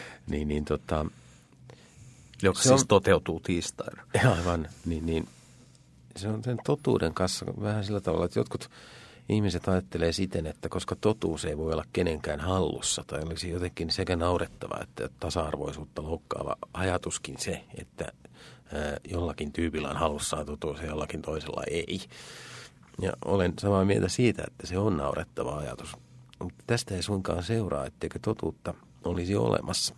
joka siis toteutuu tiistaina. Aivan, niin se on sen totuuden kanssa vähän sillä tavalla, että jotkut ihmiset ajattelee siten, että koska totuus ei voi olla kenenkään hallussa tai olisi jotenkin sekä naurettava että tasa-arvoisuutta loukkaava ajatuskin se, että jollakin tyypillä on hallussaan totuus ja jollakin toisella ei. Ja olen samaa mieltä siitä, että se on naurettava ajatus. Mutta tästä ei suinkaan seuraa, etteikö totuutta olisi olemassa.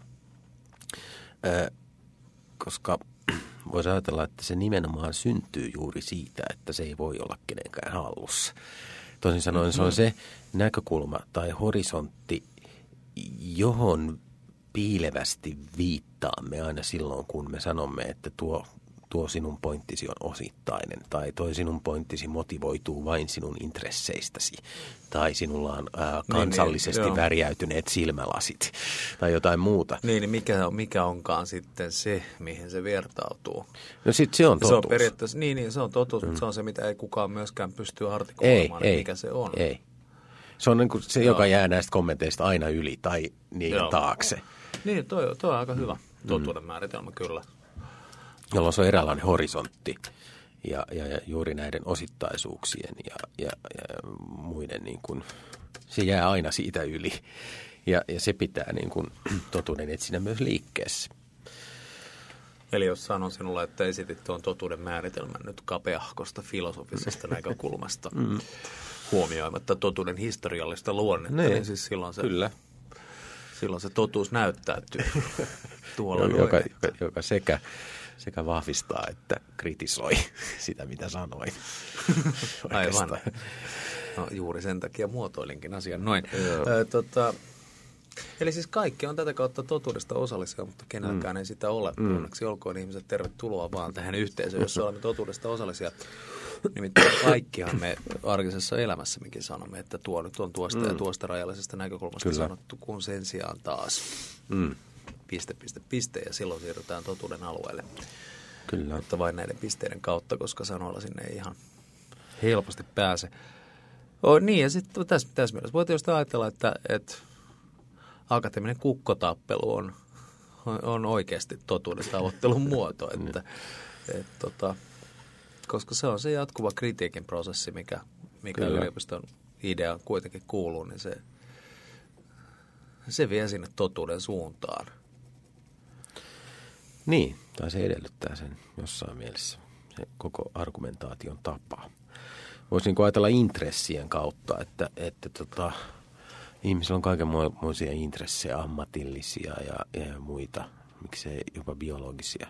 Koska voisi ajatella, että se nimenomaan syntyy juuri siitä, että se ei voi olla kenenkään hallussa. Toisin sanoen se on se näkökulma tai horisontti, johon piilevästi viittaamme aina silloin, kun me sanomme, että tuo sinun pointtisi on osittainen tai toi sinun pointtisi motivoituu vain sinun intresseistäsi tai sinulla on kansallisesti värjäytyneet silmälasit tai jotain muuta. Niin mikä onkaan sitten se, mihin se vertautuu? No sitten se on totuus. Se on periaatteessa, niin se on totuus, mutta se on se, mitä ei kukaan myöskään pysty artikuloimaan, mikä se on. Ei. Se on niin kuin se, joka jää näistä kommenteista aina yli tai niiden taakse. Niin, toi on aika hyvä totuuden määritelmä kyllä. Jolloin se on eräänlainen horisontti ja juuri näiden osittaisuuksien ja muiden niin kuin, se jää aina siitä yli ja se pitää niin kuin totuuden etsinnä myös liikkeessä. Eli jos sanon sinulle, että esitit tuon totuuden määritelmän nyt kapeahkosta filosofisesta näkökulmasta huomioimatta totuuden historiallista luonnetta, niin siis silloin se totuus näyttäytyy tuolla joka sekä vahvistaa että kritisoi sitä, mitä sanoin. Aivan. No, juuri sen takia muotoilinkin asian noin. Eli siis kaikki on tätä kautta totuudesta osallisia, mutta kenelläkään ei sitä ole. Onneksi olkoon ihmiset tervetuloa vaan tähän yhteisöön, jossa olemme totuudesta osallisia. Nimittäin kaikkihan me arkisessa elämässämmekin sanomme, että tuo nyt on tuosta ja tuosta rajallisesta näkökulmasta sanottu, kun sen sijaan taas piste ja silloin siirrytään totuuden alueelle. Kyllä. Mutta vain näiden pisteiden kautta, koska sanoilla sinne ei ihan helposti pääse. Niin ja sitten tässä mielessä voi tietysti ajatella, että akateeminen kukkotappelu on oikeasti totuuden tavoittelun muoto, koska se on se jatkuva kritiikin prosessi, mikä yliopiston ideaan kuitenkin kuuluu, niin se vie sinne totuuden suuntaan. Niin, tai se edellyttää sen jossain mielessä, se koko argumentaation tapaa. Voisi niin ajatella intressien kautta, että ihmisillä on kaikenmoisia intressejä, ammatillisia ja muita, miksei jopa biologisia.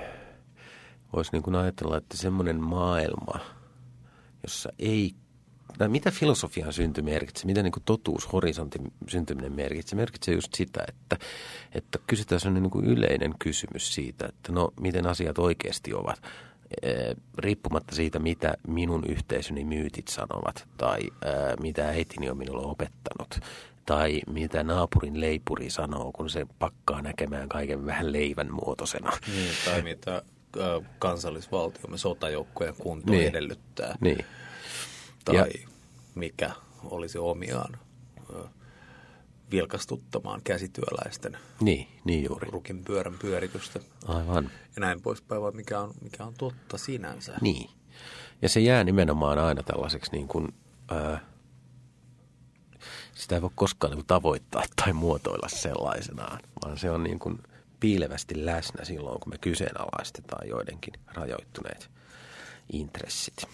Voisi niin kuin ajatella, että semmoinen maailma, jossa ei mitä filosofian synty merkitsee, mitä niin kuin totuushorisontin syntyminen merkitsee just sitä, että kysytään sellainen niin kuin yleinen kysymys siitä, että no miten asiat oikeasti ovat, riippumatta siitä, mitä minun yhteisöni myytit sanovat tai mitä äitini on minulle opettanut tai mitä naapurin leipuri sanoo, kun se pakkaa näkemään kaiken vähän leivän muotoisena. Niin, tai mitä kansallisvaltiomme sotajoukkojen kunto edellyttää. Niin. Tai mikä olisi omiaan vilkastuttamaan käsityöläisten niin juuri. rukin pyörän pyöritystä. Aivan. Ja näin poispäin, vaan mikä on totta sinänsä. Niin. Ja se jää nimenomaan aina tällaiseksi niin kuin, sitä ei voi koskaan niin kuin tavoittaa tai muotoilla sellaisenaan, vaan se on niin kuin piilevästi läsnä silloin, kun me kyseenalaistetaan joidenkin rajoittuneet intressit.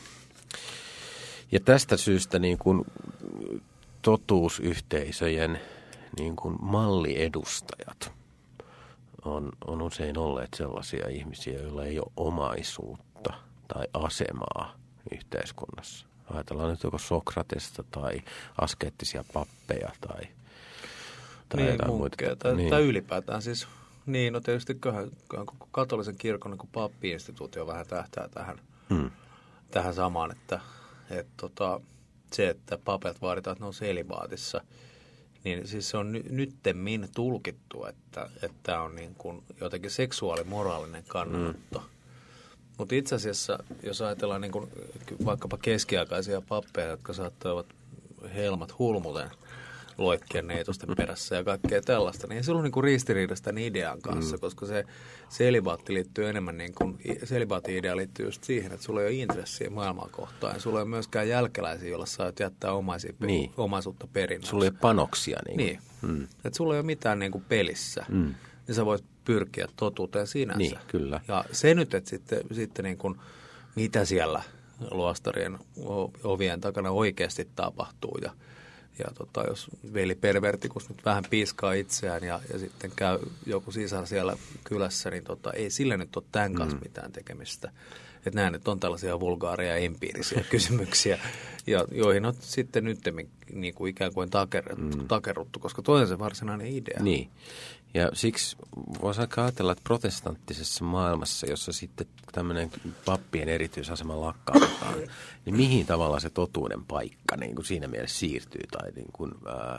Ja tästä syystä niin kuin totuusyhteisöjen niin kuin malliedustajat on usein olleet sellaisia ihmisiä, joilla ei ole omaisuutta tai asemaa yhteiskunnassa. Ajatellaan nyt joko Sokratesta tai askeettisia pappeja tai niin, jotain muita. Tai ylipäätään siis, niin no tietysti koko katolisen kirkon niin pappi-instituutio vähän tähtää tähän samaan, että se, että papet vaaditaan, että ne on selibaatissa, niin siis se on nyttemmin tulkittu, että tämä on niin kuin jotenkin seksuaalimoraalinen kannanotto. Mutta itse asiassa, jos ajatellaan niin kuin vaikkapa keskiaikaisia pappeja, jotka saattavat helmat hulmuten loikkia neitosten perässä ja kaikkea tällaista, niin ei se ollut niin kuin ristiriidasta tämän idean kanssa, koska se selibaatti liittyy enemmän niin kuin, selibaatti-idea liittyy just siihen, että sulla ei ole intressiä maailmaa kohtaan, ja sulla ei ole myöskään jälkeläisiä, joilla saat jättää omaisuutta perinnöksi. Sulla ei ole panoksia. Niin. Että sulla ei ole mitään niin kuin pelissä, niin sä voit pyrkiä totuuteen sinänsä. Niin, kyllä. Ja se nyt, että sitten niin kuin, mitä siellä luostarien ovien takana oikeasti tapahtuu ja jos veli pervertikus nyt vähän piiskaa itseään ja sitten käy joku sisar siellä kylässä, niin ei sillä nyt ole tämän kanssa mitään tekemistä. Että nämä nyt on tällaisia vulgaaria empiirisiä kysymyksiä, joihin on sitten nyt niin kuin ikään kuin takerruttu, koska toi on se varsinainen idea. Niin. Ja siksi voisi aika ajatella, että protestanttisessa maailmassa, jossa sitten tämmöinen pappien erityisasema lakkautetaan, niin mihin tavalla se totuuden paikka niin kuin siinä mielessä siirtyy tai niin kuin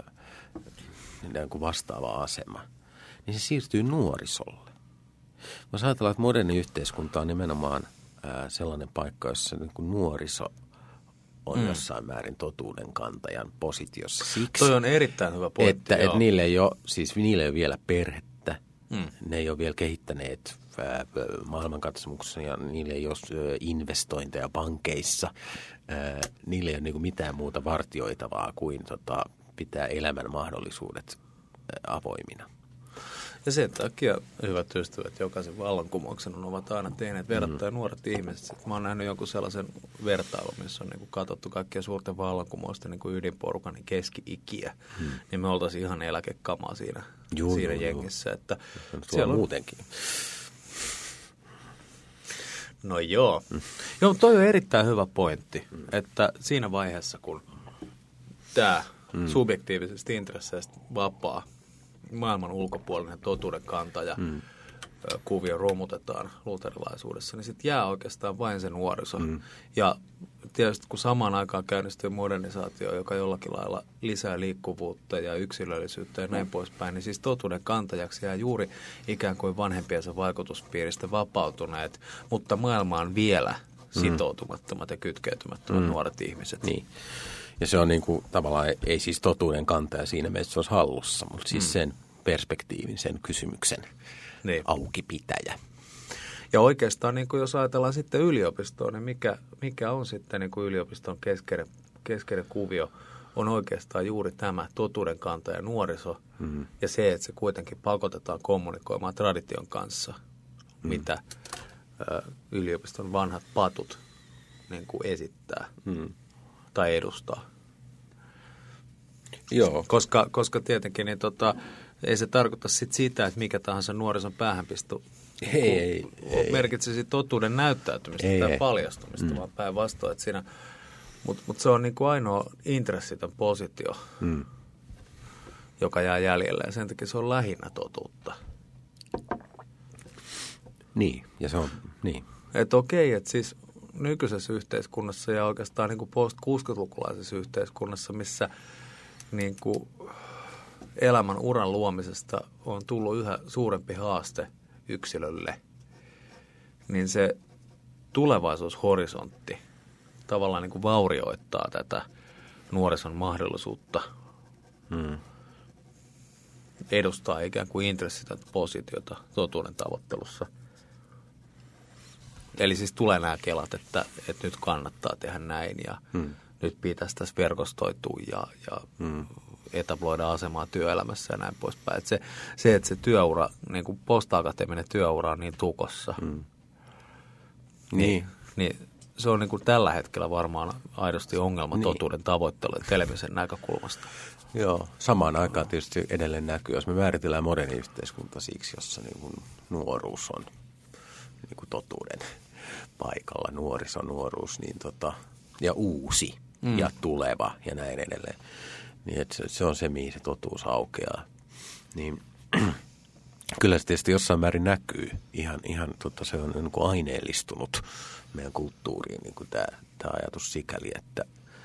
vastaava asema, niin se siirtyy nuorisolle. Voisi ajatella, että moderni yhteiskunta on nimenomaan sellainen paikka, jossa niin kuin nuoriso on jossain määrin totuuden kantajan positiossa. Siksi, toi on erittäin hyvä pointti. Että niille ei ole vielä perhettä, ne ei ole vielä kehittäneet maailmankatsomuksen ja niille ei ole investointeja pankeissa. Niille ei ole niin kuin mitään muuta vartioitavaa kuin pitää elämän mahdollisuudet avoimina. Ja sen takia, hyvät ystävät, jokaisen vallankumouksen ovat aina tehneet verrattain nuoret ihmiset. Mä oon nähnyt jonkun sellaisen vertailun, missä on niin katsottu kaikkien suurten vallankumousten niin ydinporukan niin keski-ikiä. Niin me oltaisiin ihan eläkekamaa siinä jengissä. Että siellä on muutenkin. No joo. Joo, toi on erittäin hyvä pointti, että siinä vaiheessa, kun tämä subjektiivisesta intresseistä vapaa maailman ulkopuolinen totuuden kantaja kuvio romutetaan luterilaisuudessa, niin sitten jää oikeastaan vain se nuoriso. Ja tietysti kun samaan aikaan käynnistyy modernisaatio, joka jollakin lailla lisää liikkuvuutta ja yksilöllisyyttä ja näin poispäin, niin siis totuuden kantajaksi jää juuri ikään kuin vanhempiensa vaikutuspiiristä vapautuneet, mutta maailmaan vielä sitoutumattomat ja kytkeytymättömät nuoret ihmiset. Niin. Ja se on niin kuin, tavallaan, ei siis totuuden kantaja siinä mielessä, se olisi hallussa, mutta siis sen perspektiivin, sen kysymyksen aukipitäjä. Ja oikeastaan, niin kuin jos ajatellaan sitten yliopistoa, niin mikä on sitten niin kuin yliopiston keskeinen kuvio, on oikeastaan juuri tämä totuuden kantaja nuoriso ja se, että se kuitenkin pakotetaan kommunikoimaan tradition kanssa, mitä yliopiston vanhat patut niin kuin esittää. Tai edustaa. Joo. Koska tietenkin niin ei se tarkoita sitä, että mikä tahansa nuorison päähänpisto ei. merkitsisi totuuden näyttäytymistä tai paljastumista, vaan päinvastoin, että siinä Mut se on niin kuin ainoa intressitön positio, joka jää jäljelle, ja sen takia se on lähinnä totuutta. Niin, ja se on, niin. Että okei, että siis nykyisessä yhteiskunnassa ja oikeastaan niin kuin post-60-lukulaisessa yhteiskunnassa, missä niin kuin elämän uran luomisesta on tullut yhä suurempi haaste yksilölle, niin se tulevaisuushorisontti tavallaan niin kuin vaurioittaa tätä nuorison mahdollisuutta edustaa ikään kuin intressitöntä positiota totuuden tavoittelussa. Eli siis tulee nämä kelat, että nyt kannattaa tehdä näin ja nyt pitäisi tässä verkostoitua ja etabloida asemaa työelämässä ja näin poispäin. Että se työura, niin kuin post-akateeminen työura on niin tukossa, niin se on niin kuin tällä hetkellä varmaan aidosti ongelma totuuden tavoittelun ja telemisen näkökulmasta. Joo, samaan aikaan tietysti edelleen näkyy, jos me määritellään moderni yhteiskunta siksi, jossa niin kuin nuoruus on niin kuin totuuden paikalla, nuorisonuoruus niin ja uusi ja tuleva ja näin edelleen. Niin että se on se, mihin se totuus aukeaa. Niin kyllä se tietysti jossain määrin näkyy. Ihan se on niin kuin aineellistunut meidän kulttuuriin niin kuin tämä ajatus sikäli, että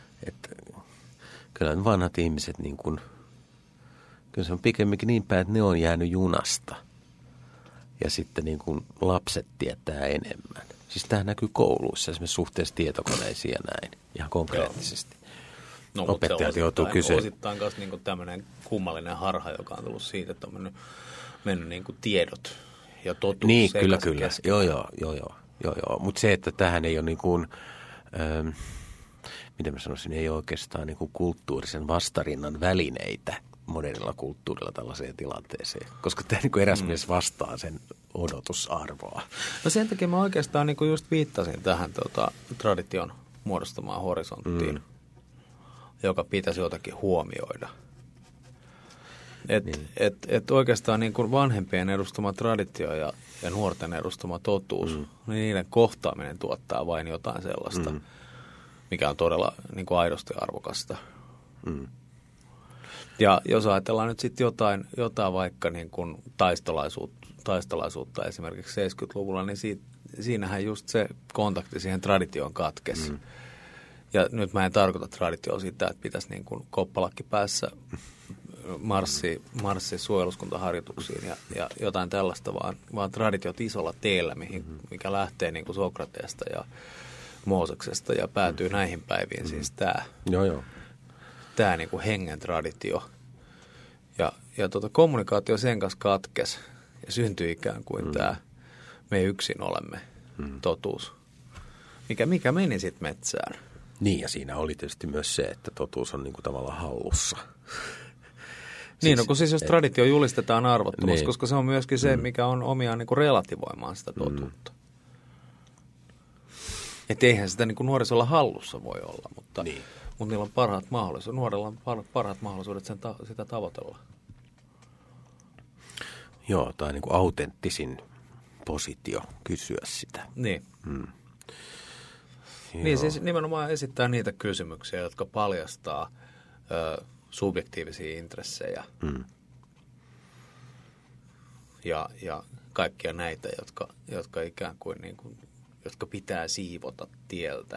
kyllä vanhat ihmiset niin kuin, kyllä se on pikemminkin niin päin, että ne on jäänyt junasta. Ja sitten niin kuin lapset tietää enemmän. Siis tämä näkyy kouluissa esimerkiksi suhteessa tietokoneisiin ja näin, ihan konkreettisesti. No, opettajat joutuu kysyä. Osittain myös niin tämmöinen kummallinen harha, joka on tullut siitä, että on mennyt niin kuin tiedot ja totuus. Niin, kyllä. Joo. Mutta se, että tähän ei ole niin kuin, miten mä sanoisin, ei ole oikeastaan niin kuin kulttuurisen vastarinnan välineitä modernilla kulttuurilla tällaiseen tilanteeseen, koska tämä niin kuin eräs mies vastaa sen odotusarvoa. No sen takia mä oikeastaan niin kuin just viittasin tähän tradition muodostamaan horisonttiin, joka pitäisi jotakin huomioida. Että oikeastaan niin kuin vanhempien edustama traditio ja nuorten edustama totuus, niin niiden kohtaaminen tuottaa vain jotain sellaista, mikä on todella niin kuin aidosti arvokasta. Ja jos ajatellaan nyt sitten jotain vaikka niin kuin taistolaisuutta esimerkiksi 70-luvulla, niin siinähän just se kontakti siihen traditioon katkesi. Ja nyt mä en tarkoita traditioon sitä, että pitäisi niin kuin koppalakki päässä marssi suojeluskuntaharjoituksiin ja jotain tällaista, vaan traditiot isolla teellä, mikä lähtee niin kuin Sokrateesta ja Mooseksesta ja päätyy näihin päiviin. Siis tämä niin kuin hengen traditio. Ja kommunikaatio sen kanssa katkesi ja syntyi ikään kuin tämä me yksin olemme totuus, mikä meni sitten metsään. Niin, ja siinä oli tietysti myös se, että totuus on niin kuin tavallaan hallussa. Niin, no kun siis jos traditio julistetaan arvottomaksi, koska se on myöskin se, mikä on omiaan niin kuin relativoimaan sitä totuutta. Että eihän sitä niin kuin nuorisolla hallussa voi olla, mutta niillä on parhaat mahdollisuudet. Nuorella on parhaat mahdollisuudet sitä tavoitella. Joo, tai niin kuin autenttisin positio kysyä sitä. Niin. Niin siis nimenomaan esittää niitä kysymyksiä, jotka paljastaa subjektiivisia intressejä ja kaikkia näitä, jotka ikään kuin, jotka pitää siivota tieltä.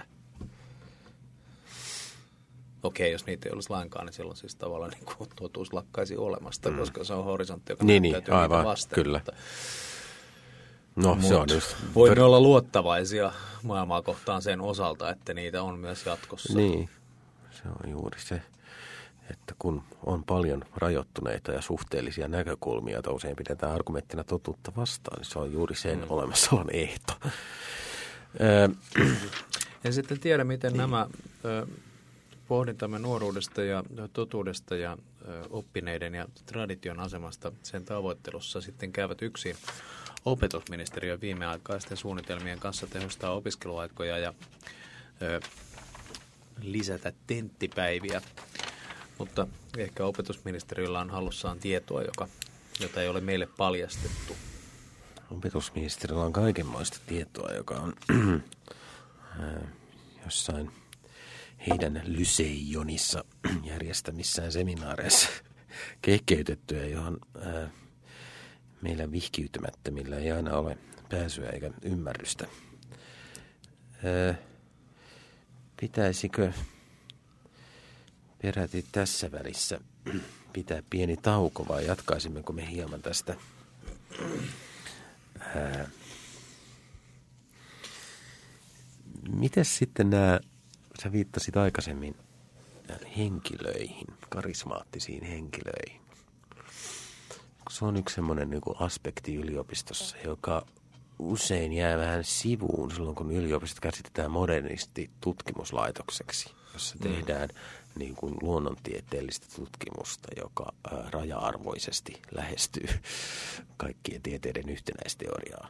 Okei, jos niitä ei olisi lainkaan, niin silloin siis tavallaan niin kuin totuus lakkaisi olemasta, koska se on horisontti, joka näyttäytyy niitä vasten. Kyllä. No, se on just. Voimme olla luottavaisia maailmaa kohtaan sen osalta, että niitä on myös jatkossa. Niin, se on juuri se, että kun on paljon rajoittuneita ja suhteellisia näkökulmia, joita usein pidetään argumenttina totuutta vastaan, niin se on juuri sen olemassaolon ehto. En sitten tiedä, miten nämä pohdintamme nuoruudesta ja totuudesta ja oppineiden ja tradition asemasta sen tavoittelussa sitten käyvät yksin opetusministeriön viimeaikaisten suunnitelmien kanssa tehostaa opiskeluaikoja ja lisätä tenttipäiviä. Mutta ehkä opetusministeriöllä on hallussaan tietoa, jota ei ole meille paljastettu. Opetusministeriöllä on kaikenmoista tietoa, joka on jossain heidän Lyseijonissa järjestämissään seminaareissa kehkeytettyä, johon meillä vihkiytymättömillä ei aina ole pääsyä eikä ymmärrystä. Pitäisikö peräti tässä välissä pitää pieni tauko vai jatkaisimmeko me hieman tästä mites sitten nämä, sä viittasit aikaisemmin henkilöihin, karismaattisiin henkilöihin. Se on yksi semmoinen niin kuin aspekti yliopistossa, joka usein jää vähän sivuun silloin, kun yliopistot käsitetään modernisti tutkimuslaitokseksi, jossa tehdään niin kuin luonnontieteellistä tutkimusta, joka raja-arvoisesti lähestyy kaikkien tieteiden yhtenäisteoriaa.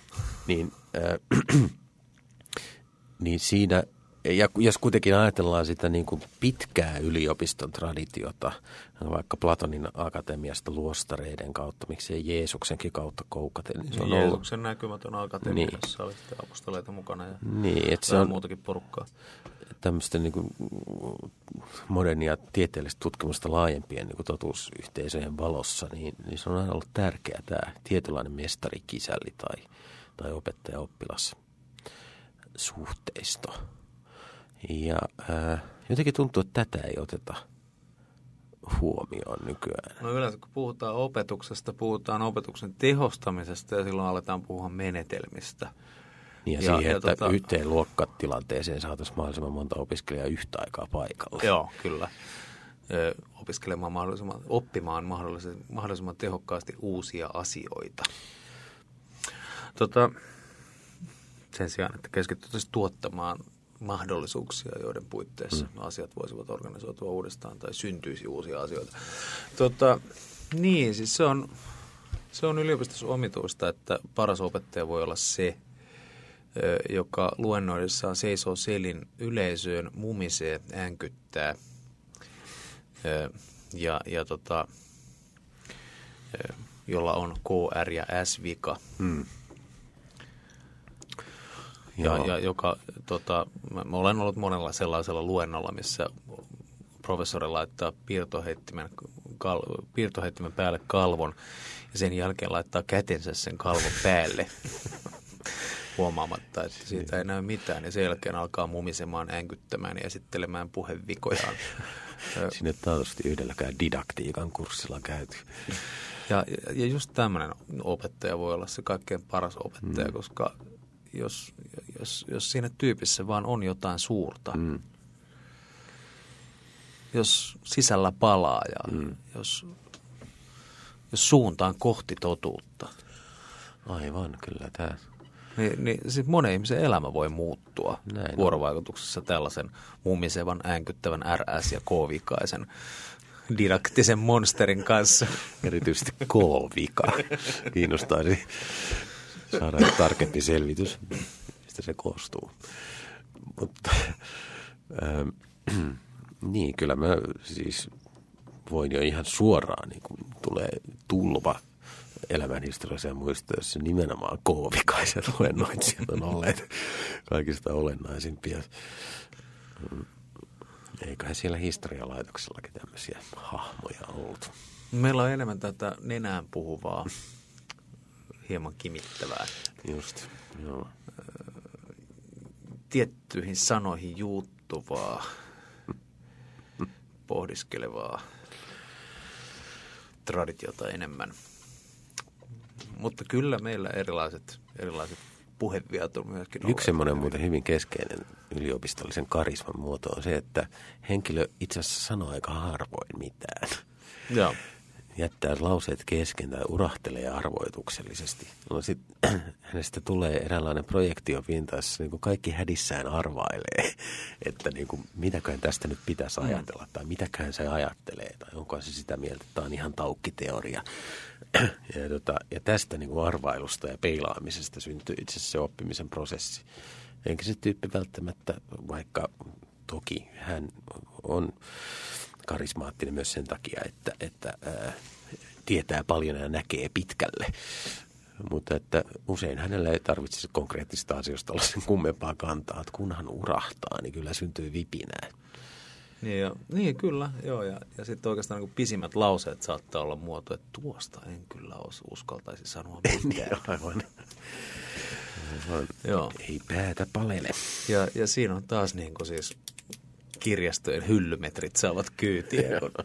Niin siinä, ja jos kuitenkin ajatellaan sitä niin kuin pitkää yliopiston traditiota, vaikka Platonin akatemiasta luostareiden kautta, miksei Jeesuksenkin kautta koukaten. Niin se on Jeesuksen näkymätön akatemia, niin. Jossa oli sitten apostoleita mukana ja niin, että se on muutakin porukkaa. Tämmöistä niin kuin modernia tieteellistä tutkimusta laajempien niin kuin totuusyhteisöjen valossa, niin se on aina ollut tärkeää tämä tietynlainen mestari-kisälli tai opettaja-oppilas suhteisto. Ja jotenkin tuntuu, että tätä ei oteta huomioon nykyään. No yleensä kun puhutaan opetuksesta, puhutaan opetuksen tehostamisesta ja silloin aletaan puhua menetelmistä. Ja siihen, että yhteen luokkatilanteeseen saataisiin mahdollisimman monta opiskelijaa yhtä aikaa paikalle. Joo, kyllä. Oppimaan mahdollisimman tehokkaasti uusia asioita. Sen sijaan, että keskityttäisiin tuottamaan mahdollisuuksia, joiden puitteissa asiat voisivat organisoitua uudestaan tai syntyisi uusia asioita. Niin, siis se on yliopistossa omituista, että paras opettaja voi olla se, joka luennoidessaan seisoo selin yleisöön, mumisee, änkyttää jolla on KR ja S-vika. Ja joka, mä olen ollut monella sellaisella luennolla, missä professori laittaa piirtoheittimen päälle kalvon ja sen jälkeen laittaa kätensä sen kalvon päälle huomaamatta, että siitä ei näy mitään. Ja sen jälkeen alkaa mumisemaan, änkyttämään ja esittelemään puhevikojaan. Sinne taatusti yhdelläkään didaktiikan kurssilla käyty. Ja just tämmöinen opettaja voi olla se kaikkein paras opettaja, koska jos siinä tyypissä vaan on jotain suurta, jos sisällä palaa ja jos suuntaan kohti totuutta. Aivan, kyllä tämä. Niin siis monen ihmisen elämä voi muuttua vuorovaikutuksessa tällaisen mumisevan, änkyttävän RS- ja K-vikaisen didaktisen monsterin kanssa. Erityisesti K-vika. Kiinnostaisi saada tarkempi selvitys, mistä se koostuu. Mutta niin, kyllä mä siis voin jo ihan suoraan, niin kun tulee tulva elämänhistoriassa ja muistaa, jossa nimenomaan K-vikaiset luennoitsijat on olleet kaikista olennaisimpia. Eiköhän siellä historialaitoksellakin tämmöisiä hahmoja ollut. Meillä on enemmän tätä nenään puhuvaa, hieman kimittävää. Just, joo. Tiettyihin sanoihin juuttuvaa, pohdiskelevaa traditiota enemmän. Mutta kyllä meillä erilaiset puheviat on myöskin. Yksi semmoinen muuten hyvin keskeinen yliopistollisen karisman muoto on se, että henkilö itse asiassa sanoo aika harvoin mitään. Joo. Jättää lauseet kesken tai urahtelee arvoituksellisesti. No sitten hänestä tulee eräänlainen projektiopinta, jossa niin kuin kaikki hädissään arvailee, että niin kuin, mitäköhän tästä nyt pitäisi ajatella tai mitäköhän se ajattelee tai onko se sitä mieltä, että tämä on ihan taukkiteoria. Ja tästä niin kuin arvailusta ja peilaamisesta syntyy itse asiassa se oppimisen prosessi. Enkä se tyyppi välttämättä, vaikka toki hän on karismaattinen myös sen takia, että tietää paljon ja näkee pitkälle. Mutta että usein hänellä ei tarvitsisi konkreettista asioista olla sen kummempaa kantaa, että kunhan urahtaa, niin kyllä syntyy vipinää. Niin kyllä, joo. Ja sitten oikeastaan niin pisimmät lauseet saattaa olla muoto, että tuosta en kyllä uskaltaisi sanoa mitään. Aivan. Joo. Ei päätä palele. Ja siinä on taas niin kuin siis kirjastojen hyllymetrit saavat kyytiä, kun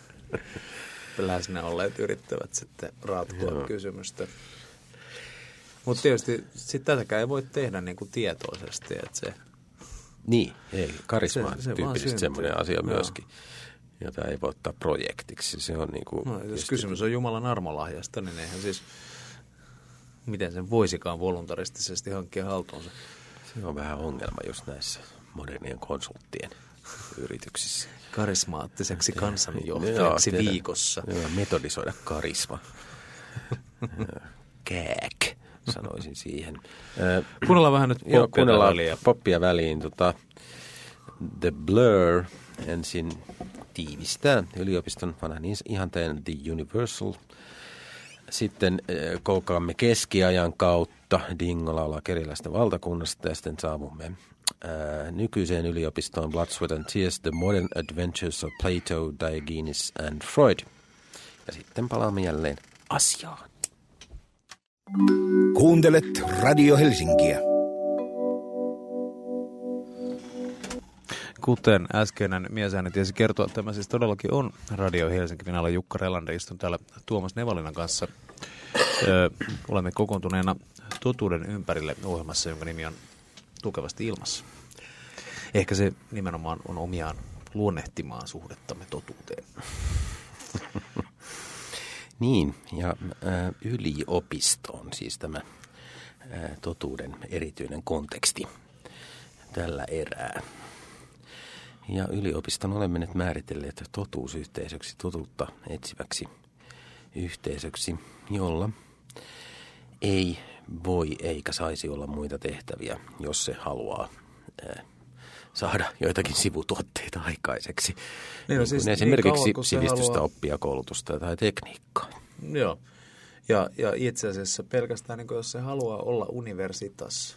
läsnä olleet yrittävät sitten ratkoa kysymystä. Mutta tietysti sitten tätäkään ei voi tehdä niin kuin tietoisesti, että se... Niin, ei. Karisma on tyypillisesti semmoinen asia Joo. myöskin, jota ei voi ottaa projektiksi. Se on niin kuin... No, jos kysymys on Jumalan armolahjasta, niin eihän siis... Miten sen voisikaan voluntaristisesti hankkia haltuunsa? Se on vähän ongelma just näissä modernien konsulttien yrityksissä. Karismaattiseksi kansanjohtajaksi viikossa. Joo, metodisoida karisma. Kääk, sanoisin siihen. Kuunnellaan vähän nyt poppia väliin. Poppia väliin. The Blur ensin tiivistää yliopiston vanhan ihanteen The Universal. Sitten koukaamme keskiajan kautta Dingo laulaa Keriläistä valtakunnasta ja sitten saavumme nykyiseen yliopistoon Blood, Sweat and Tears, The Modern Adventures of Plato, Diogenes and Freud. Ja sitten palaamme jälleen asiaan. Kuuntelet Radio Helsinkiä. Kuten äskeinen miesääni tiesi kertoa, tämä siis todellakin on Radio Helsinki. Minä olen Jukka Relander, istun täällä Tuomas Nevalinan kanssa. Olemme kokoontuneena totuuden ympärille ohjelmassa, jonka nimi on Tukevasti ilmassa. Ehkä se nimenomaan on omiaan luonnehtimaan suhdettamme totuuteen. Niin, ja yliopisto on siis tämä totuuden erityinen konteksti tällä erää. Ja yliopiston olemme nyt määritelleet totuusyhteisöksi, totuutta etsiväksi yhteisöksi, jolla ei voi eikä saisi olla muita tehtäviä, jos se haluaa saada joitakin sivutuotteita aikaiseksi. Niin siis esimerkiksi niin kauan, sivistystä, haluaa... oppia, koulutusta tai tekniikkaa. Joo, ja itse asiassa pelkästään niin jos se haluaa olla universitas,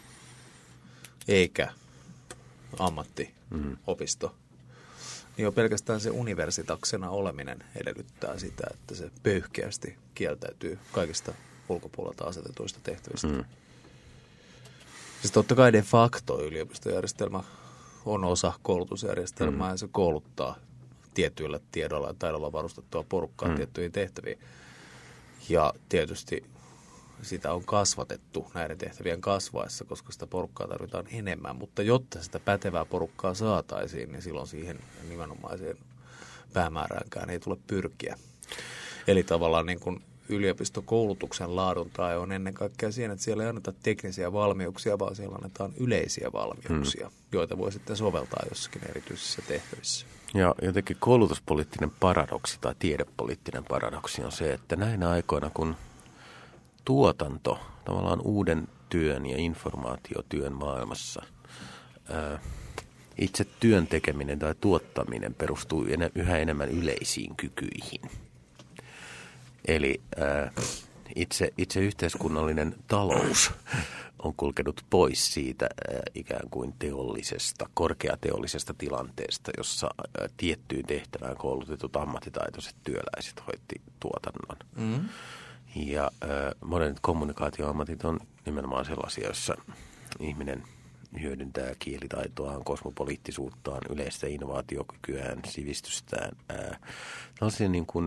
eikä ammattiopisto, niin jo pelkästään se universitaksena oleminen edellyttää sitä, että se pöyhkeästi kieltäytyy kaikista ulkopuolelta asetetuista tehtävistä. Siis totta kai de facto yliopistojärjestelmä on osa koulutusjärjestelmää ja se kouluttaa tietyillä tiedoilla ja taidolla varustettua porukkaa tiettyihin tehtäviin. Ja tietysti sitä on kasvatettu näiden tehtävien kasvaessa, koska sitä porukkaa tarvitaan enemmän. Mutta jotta sitä pätevää porukkaa saataisiin, niin silloin siihen nimenomaiseen päämääräänkään ei tule pyrkiä. Eli tavallaan niin kuin yliopistokoulutuksen laaduntaa on ennen kaikkea siihen, että siellä ei anneta teknisiä valmiuksia, vaan siellä annetaan yleisiä valmiuksia, joita voi sitten soveltaa jossakin erityisissä tehtävissä. Ja jotenkin koulutuspoliittinen paradoksi tai tiedepoliittinen paradoksi on se, että näinä aikoina, kun tuotanto tavallaan uuden työn ja informaatiotyön maailmassa, itse työn tekeminen tai tuottaminen perustuu yhä enemmän yleisiin kykyihin. Eli itse yhteiskunnallinen talous on kulkenut pois siitä ikään kuin teollisesta, korkeateollisesta tilanteesta, jossa tiettyyn tehtävään koulutetut ammattitaitoiset työläiset hoitti tuotannon. Ja modernit kommunikaatioammatit on nimenomaan sellaisia, joissa ihminen hyödyntää kielitaitoaan, kosmopoliittisuuttaan, yleistä innovaatiokykyään, sivistystään. Tällaisia niin kuin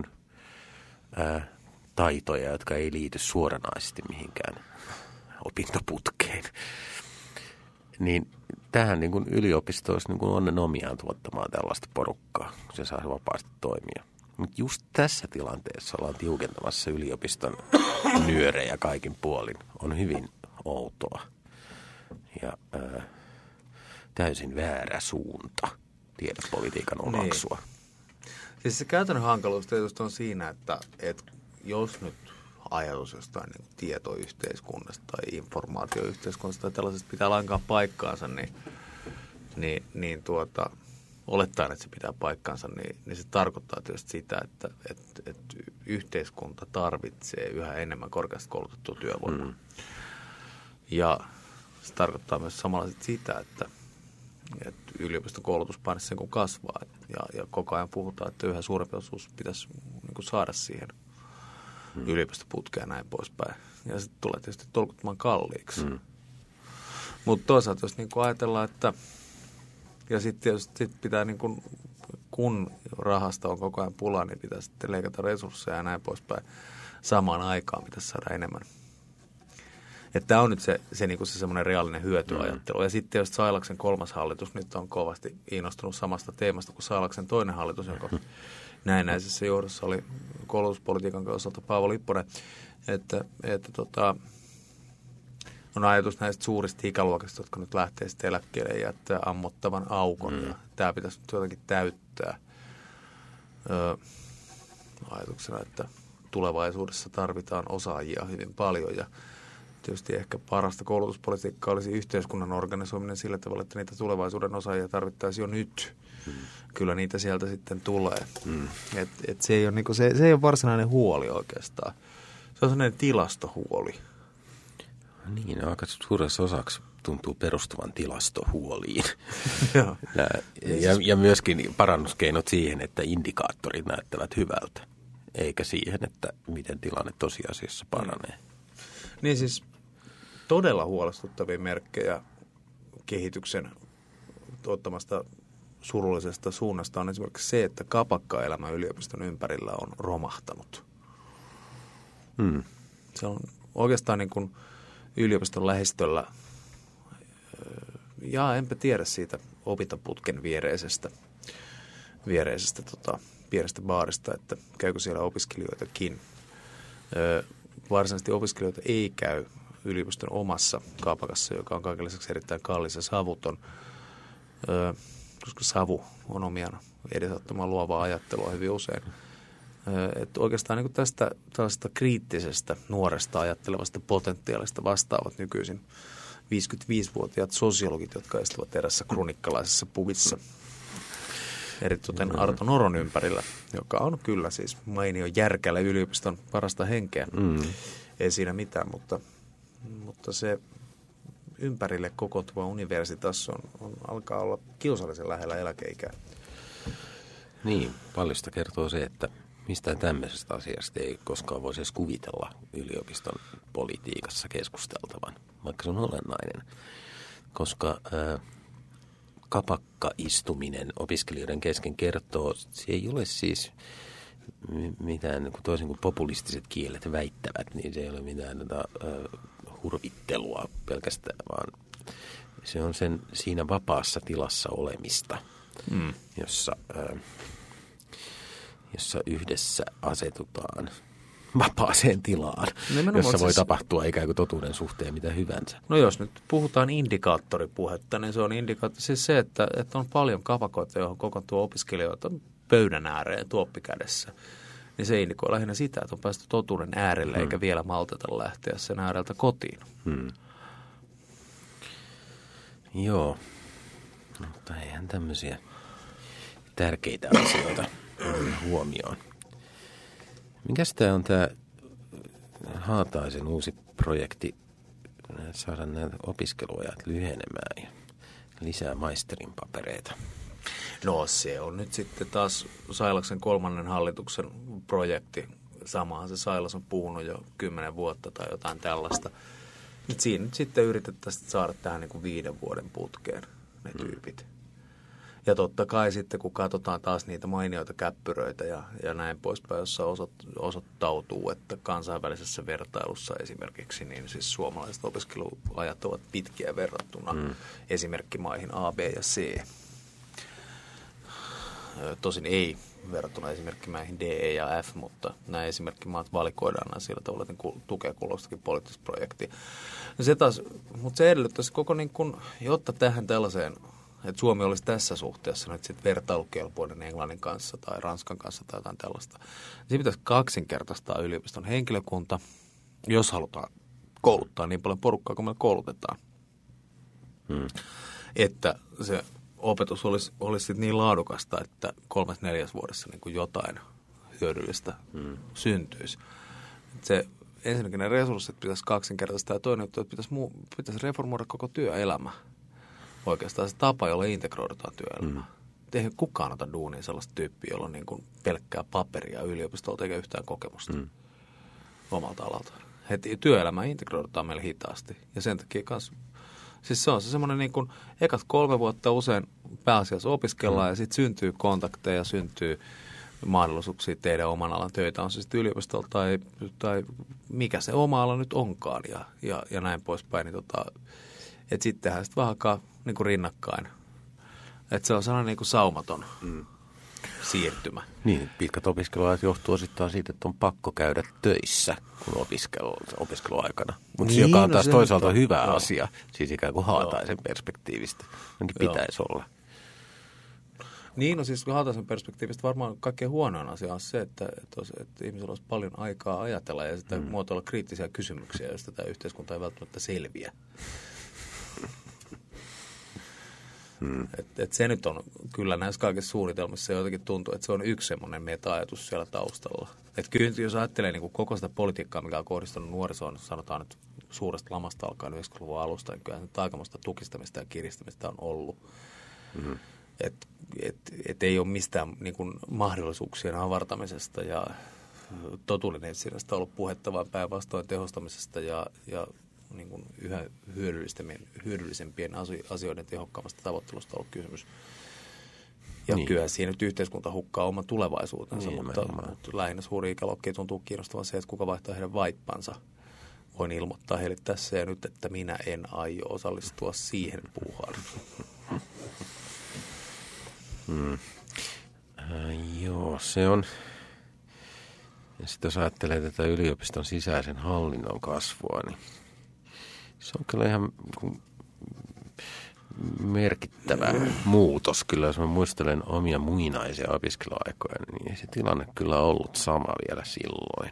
taitoja, jotka ei liity suoranaisesti mihinkään opintoputkeen. Niin tähän niin kuin yliopisto olisi niin kuin onnen omiaan tuottamaan tällaista porukkaa, kun se saa vapaasti toimia. Mutta just tässä tilanteessa ollaan tiukentamassa yliopiston nyörejä kaikin puolin. On hyvin outoa ja täysin väärä suunta tiedepolitiikan omaksua. Siis se käytännön hankaluus tietysti on siinä, että jos nyt ajatus jostain niin tietoyhteiskunnasta tai informaatioyhteiskunnasta tai tällaisesta pitää lainkaan paikkaansa, niin olettaen, että se pitää paikkaansa, niin se tarkoittaa tietysti sitä, että yhteiskunta tarvitsee yhä enemmän korkeasti koulutettua työvoimaa. Ja se tarkoittaa myös samalla sitä, että yliopiston koulutuspaine sen kun kasvaa ja koko ajan puhutaan, että yhä suurempi osuus pitäisi niin kuin saada siihen yliopistoputkeen ja näin poispäin. Ja se tulee tietysti tolkuttoman kalliiksi. Mutta toisaalta jos niin kuin ajatellaan, että ja sitten tietysti pitää niin kuin, kun rahasta on koko ajan pulaa, niin pitää sitten leikata resursseja ja näin poispäin. Samaan aikaan pitäisi saada enemmän. Että tämä on nyt se, niin kuin se semmoinen reaalinen hyötyajattelu. Ja sitten jos Sailaksen 3. hallitus nyt on kovasti innostunut samasta teemasta kuin Sailaksen 2. hallitus, jonka näennäisessä johdossa oli koulutuspolitiikan osalta Paavo Lipponen, että on ajatus näistä suurista ikäluokista, jotka nyt lähtee sitten eläkkeelle ja jättää ammottavan aukon. Ja tämä pitäisi nyt jotenkin täyttää ajatuksena, että tulevaisuudessa tarvitaan osaajia hyvin paljon. Ja tietysti ehkä parasta koulutuspolitiikkaa olisi yhteiskunnan organisoiminen sillä tavalla, että niitä tulevaisuuden osaajia tarvittaisiin jo nyt. Kyllä niitä sieltä sitten tulee. Et se, ei ole niinku, se ei ole varsinainen huoli oikeastaan. Se on sellainen tilastohuoli. Niin, aika suuressa osaksi tuntuu perustuvan tilastohuoliin. ja myöskin parannuskeinot siihen, että indikaattorit näyttävät hyvältä, eikä siihen, että miten tilanne tosiasiassa paranee. Niin siis todella huolestuttavia merkkejä kehityksen tuottamasta surullisesta suunnasta on esimerkiksi se, että kapakkaelämä yliopiston ympärillä on romahtanut. Se on oikeastaan niin kuin yliopiston lähistöllä, ja enpä tiedä siitä opintoputken viereisestä pienestä baarista, että käykö siellä opiskelijoitakin. Varsinaisesti opiskelijoita ei käy yliopiston omassa kaapakassa, joka on kaiken lisäksi erittäin kallis ja savuton, koska savu on omiaan edesauttamaan luovaa ajattelua hyvin usein. Että oikeastaan niin tästä kriittisestä, nuoresta ajattelevasta potentiaalista vastaavat nykyisin 55-vuotiaat sosiologit, jotka istuvat erässä kronikkalaisessa pubissa. Erityisen Arto Noron ympärillä, joka on kyllä siis mainio järkällä yliopiston parasta henkeä. Ei siinä mitään, mutta se ympärille kokoontuva universitas alkaa olla kiusallisen lähellä eläkeikää. Niin, paljosta kertoo se, että mistään tämmöisestä asiasta ei koskaan voisi edes kuvitella yliopiston politiikassa keskusteltavan, vaikka se on olennainen, koska kapakkaistuminen opiskelijoiden kesken kertoo, se ei ole siis mitään, toisin kuin populistiset kielet väittävät, niin se ei ole mitään hurvittelua pelkästään, vaan se on siinä vapaassa tilassa olemista, jossa yhdessä asetutaan vapaaseen tilaan, jossa voi tapahtua ikään kuin totuuden suhteen mitä hyvänsä. No jos nyt puhutaan indikaattoripuhetta, niin se on siis se, että on paljon kapakoita, johon kokoontuu opiskelijoita pöydän ääreen tuoppi kädessä. Niin se indikoi lähinnä sitä, että on päästy totuuden äärelle eikä vielä malteta lähteä sen ääreltä kotiin. Joo, mutta eihän tämmöisiä tärkeitä asioita huomioon. Mikäs tämä on tämä Haataisen uusi projekti saada näitä opiskeluajat lyhenemään ja lisää maisterin papereita? No se on nyt sitten taas Sailaksen 3. hallituksen projekti. Samahan se Sailas on puhunut jo 10 vuotta tai jotain tällaista. Nyt siinä nyt sitten yritettäisiin saada tähän niin kuin 5 vuoden putkeen ne tyypit. Ja totta kai sitten, kun katsotaan taas niitä mainioita käppyröitä ja näin poispäin, jossa osoittautuu, että kansainvälisessä vertailussa esimerkiksi, niin siis suomalaiset opiskeluajat ovat pitkiä verrattuna esimerkkimaihin A, B ja C. Tosin ei verrattuna esimerkkimaihin D, E ja F, mutta nämä esimerkkimaat valikoidaan sillä tavalla, että ne tukee kulloistakin poliittista projektia. Mutta se edellyttäisi koko niin kuin, jotta tähän tällaiseen, että Suomi olisi tässä suhteessa nyt sitten vertailukelpoinen Englannin kanssa tai Ranskan kanssa tai jotain tällaista. Siinä pitäisi kaksinkertaistaa yliopiston henkilökunta, jos halutaan kouluttaa niin paljon porukkaa kuin me koulutetaan. Että se opetus olisi sitten niin laadukasta, että 3-4 vuodessa niin kuin jotain hyödyllistä syntyisi. Se ensinnäkin ne resurssit pitäisi kaksinkertaista ja toinen juttu, että pitäisi reformoida koko työelämä. Oikeastaan se tapa, jolla integroidutaan työelämään. Eihän kukaan ota duunia sellaista tyyppiä, jolla on niin kuin pelkkää paperia yliopistolta eikä yhtään kokemusta omalta alaltaan. Työelämä integroidutaan meille hitaasti ja sen takia kanssa, siis se on se semmoinen niin kuin ekat 3 vuotta usein pääasiassa opiskellaan ja sitten syntyy kontakteja, syntyy mahdollisuuksia tehdä oman alan töitä, on se sitten yliopistolla tai mikä se oma ala nyt onkaan ja näin poispäin. Niin että sittenhän sitten vähän alkaa niin kuin rinnakkain. Että se on sellainen niin kuin saumaton siirtymä. Niin, pitkät opiskeluajat johtuu osittain siitä, että on pakko käydä töissä kun opiskeluaikana. Mutta niin, joka on taas toisaalta hyvä asia, siis ikään kuin Haataisen perspektiivistä. Jonkin pitäisi olla. Niin, no siis Haataisen perspektiivistä varmaan kaikkein huonoin asia on se, että ihmisellä olisi paljon aikaa ajatella ja sitä muotoilla kriittisiä kysymyksiä, joista tämä yhteiskunta ei välttämättä selviä. Et se nyt on kyllä näissä kaikissa suunnitelmissa jotenkin tuntuu, että se on yksi semmoinen meta-ajatus siellä taustalla. Että kyllä jos ajattelee niin kuin koko sitä politiikkaa, mikä on kohdistunut nuorisoon, sanotaan nyt suuresta lamasta alkaen 90-luvun alusta, niin kyllä nyt aikamoista tukistamista ja kiristämistä on ollut. Et ei ole mistään niin kuin mahdollisuuksien avartamisesta ja totuuden etsinnästä ollut puhetta, vaan päinvastoin tehostamisesta ja niin kuin yhä hyödyllisempien asioiden tehokkaammasta tavoittelusta on ollut kysymys. Ja niin. Kyllä siinä nyt yhteiskunta hukkaa oman tulevaisuutensa, niin, mutta lähinnä suuri ikäluokkia tuntuu kiinnostavan se, että kuka vaihtaa heidän vaippansa. Voin ilmoittaa heille tässä ja nyt, että minä en aio osallistua siihen puuhaan. Joo, se on. Ja sitten jos ajattelee tätä yliopiston sisäisen hallinnon kasvua, niin se on kyllä ihan merkittävä muutos. Kyllä jos mä muistelen omia muinaisia opiskeluaikoja, niin ei se tilanne kyllä ollut sama vielä silloin.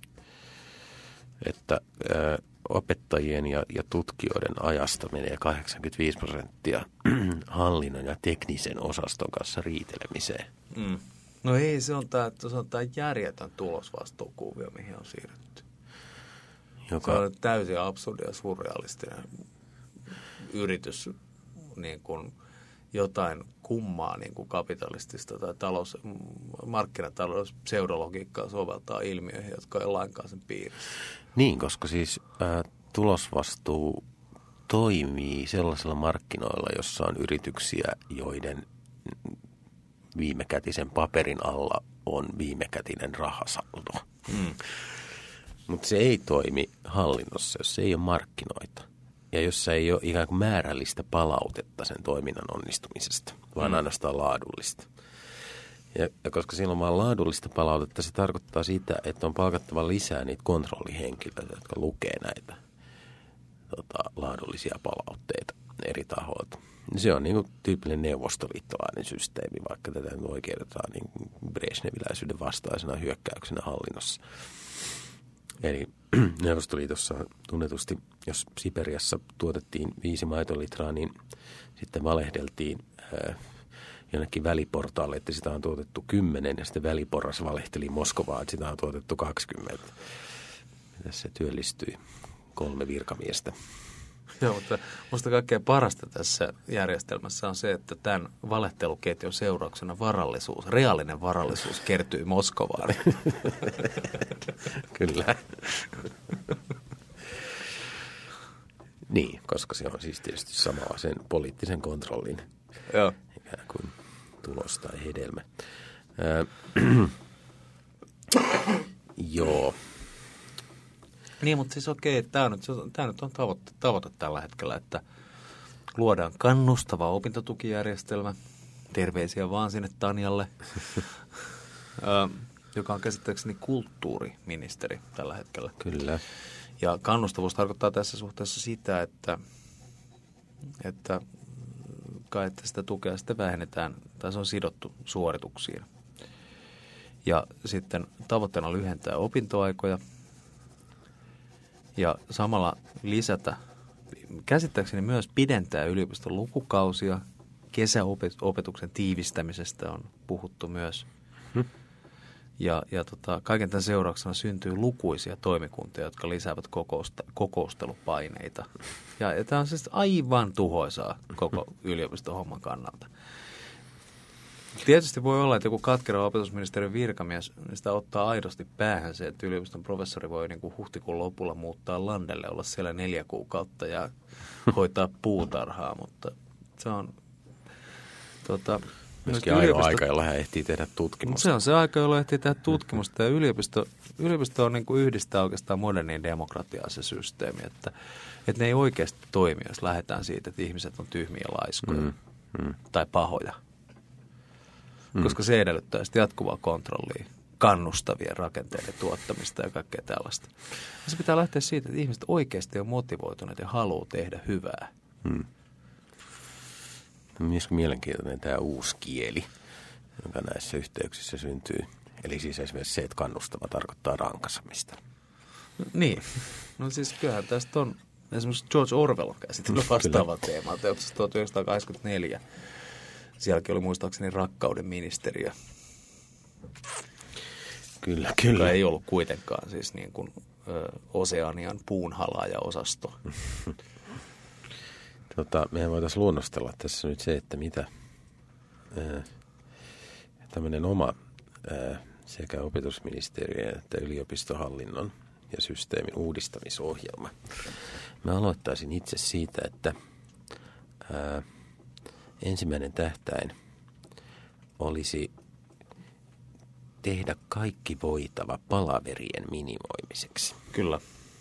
Että opettajien ja tutkijoiden ajasta menee 85% hallinnon ja teknisen osaston kanssa riitelemiseen. No ei, se on tämä järjetön tulosvastuukuvio, mihin on siirrytty. Se on täysin absurdi ja surrealistinen yritys niin kuin jotain kummaa niin kuin kapitalistista tai markkinatalouden pseudologiikkaa soveltaa ilmiöihin, jotka ei ole lainkaan sen piirissä. Niin, koska siis tulosvastuu toimii sellaisilla markkinoilla, jossa on yrityksiä, joiden viimekätisen paperin alla on viimekätinen rahasaldo. Mutta se ei toimi hallinnossa, jos se ei ole markkinoita. Ja jos se ei ole ikään kuin määrällistä palautetta sen toiminnan onnistumisesta, vaan ainoastaan laadullista. Ja koska silloin vaan laadullista palautetta, se tarkoittaa sitä, että on palkattava lisää niitä kontrollihenkilöitä, jotka lukee näitä laadullisia palautteita eri tahoilta. Se on niin kuin tyypillinen neuvostoliittolainen systeemi, vaikka tätä nyt oikeutetaan niin Brezhneviläisyyden vastaisena hyökkäyksenä hallinnossa. Eli Neuvostoliitossa tunnetusti, jos Siperiassa tuotettiin 5 maitolitraa, niin sitten valehdeltiin jonnekin väliportaalle, että sitä on tuotettu 10 ja sitten väliporras valehteli Moskovaan, että sitä on tuotettu 20. Tässä se työllistyi 3 virkamiestä. Joo, mutta minusta kaikkein parasta tässä järjestelmässä on se, että tämän valehteluketjun seurauksena reaalinen varallisuus kertyy Moskovaan. Kyllä. Niin, koska se on siis tietysti samalla sen poliittisen kontrollin ikään kuin tulos tai hedelmä. Joo. Niin, mutta siis okei, tämä nyt on tavoite tällä hetkellä, että luodaan kannustava opintotukijärjestelmä. Terveisiä vaan sinne Tanjalle, joka on käsittääkseni kulttuuriministeri tällä hetkellä. Kyllä. Ja kannustavuus tarkoittaa tässä suhteessa sitä, että sitä tukea sitten vähennetään, tai se on sidottu suorituksiin. Ja sitten tavoitteena lyhentää opintoaikoja. Ja samalla lisätä, käsittääkseni myös pidentää yliopiston lukukausia, kesäopetuksen tiivistämisestä on puhuttu myös. Ja kaiken tämän seurauksena syntyy lukuisia toimikuntia, jotka lisäävät kokoustelupaineita. Ja tämä on siis aivan tuhoisaa koko yliopistohomman kannalta. Tietysti voi olla, että joku katkera opetusministeriön virkamies niin sitä ottaa aidosti päähän se, että yliopiston professori voi niin kuin huhtikuun lopulla muuttaa landelle, olla siellä 4 kuukautta ja hoitaa puutarhaa, mutta se on myöskin ainoa aika, jolla hän ehtii tehdä tutkimusta. Se on se aika, jolla ehtii tehdä tutkimusta ja yliopisto on niin kuin yhdistää oikeastaan moderniin demokratiaan se systeemi, että ne ei oikeasti toimi, jos lähdetään siitä, että ihmiset on tyhmiä laiskoja tai pahoja. Koska se edellyttää sitten jatkuvaa kontrollia, kannustavien rakenteiden tuottamista ja kaikkea tällaista. Ja se pitää lähteä siitä, että ihmiset oikeasti on motivoituneet ja haluaa tehdä hyvää. Myös mielenkiintoinen tämä uusi kieli, joka näissä yhteyksissä syntyy. Eli siis esimerkiksi se, että kannustava tarkoittaa rankasemista. Niin. No siis kyllähän tästä on, esimerkiksi George Orwell on käsitellyt vastaavaa teemaa, teoksessa 1984. Sielläkin oli muistaakseni rakkauden ministeriö. Kyllä. Joka ei ollut kuitenkaan siis niin kuin Oseanian puunhalaaja-osasto. Mehän voitaisiin luonnostella tässä nyt se, että mitä tämmöinen oma sekä opetusministeriön että yliopistohallinnon ja systeemin uudistamisohjelma. Mä aloittaisin itse siitä, että ensimmäinen tähtäin olisi tehdä kaikki voitava palaverien minimoimiseksi. Kyllä.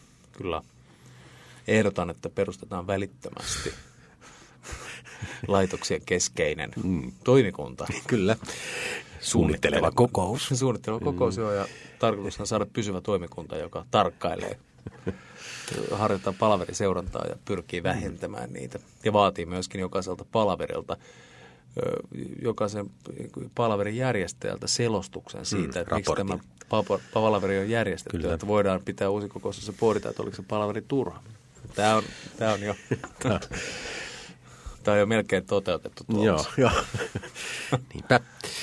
Ehdotan, että perustetaan välittömästi laitoksien keskeinen toimikunta. Kyllä. Suunnitteleva kokous. Suunnitteleva kokous, joo, ja tarkoitus on saada pysyvä toimikunta, joka tarkkailee, harjoittaa palaveriseurantaa ja pyrkii vähentämään niitä. Ja vaatii myöskin jokaiselta palaverilta, jokaisen palaverin järjestäjältä selostuksen siitä, että miksi tämä palaveri on järjestetty. Kyllä. Että voidaan pitää uusi kokous, jossa pohditaan, että oliko se palaveri turha. Tämä on jo melkein toteutettu tuossa. Joo. Niinpä.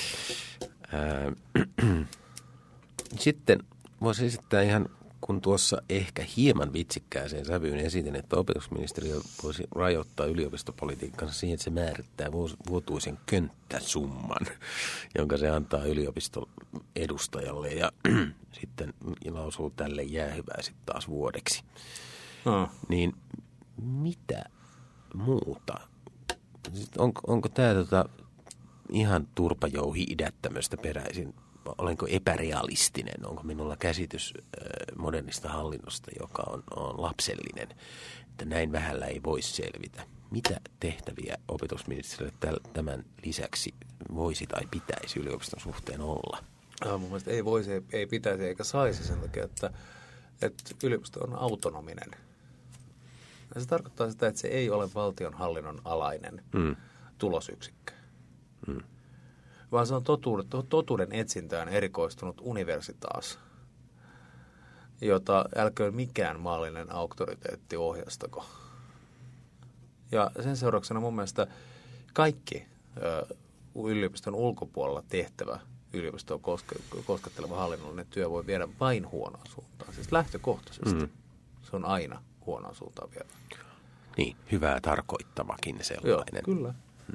Sitten voisi esittää ihan, kun tuossa ehkä hieman vitsikkääseen sävyyn esitin, että opetusministeriö voisi rajoittaa yliopistopolitiikkansa siihen, että se määrittää vuotuisen könttäsumman, jonka se antaa yliopiston edustajalle ja sitten lausuu tälle jäähyvää sitten taas vuodeksi. Niin mitä muuta? Onko tämä ihan turpajouhi idättämöstä peräisin? Olenko epärealistinen? Onko minulla käsitys modernista hallinnosta, joka on lapsellinen, että näin vähällä ei voi selvitä? Mitä tehtäviä opetusministeriölle tämän lisäksi voisi tai pitäisi yliopiston suhteen olla? Mun mielestä ei voisi, ei pitäisi eikä saisi sen takia, että yliopisto on autonominen. Ja se tarkoittaa sitä, että se ei ole valtionhallinnon alainen tulosyksikkö. Vaan se on totuuden etsintään erikoistunut universitaas, jota älköön mikään maallinen auktoriteetti ohjastako. Ja sen seurauksena mun mielestä kaikki yliopiston ulkopuolella tehtävä yliopistoon kosketteleva hallinnollinen työ voi viedä vain huonoon suuntaan. Siis lähtökohtaisesti se on aina huonoon suuntaan viedä. Niin, hyvää tarkoittavakin sellainen. Joo, kyllä.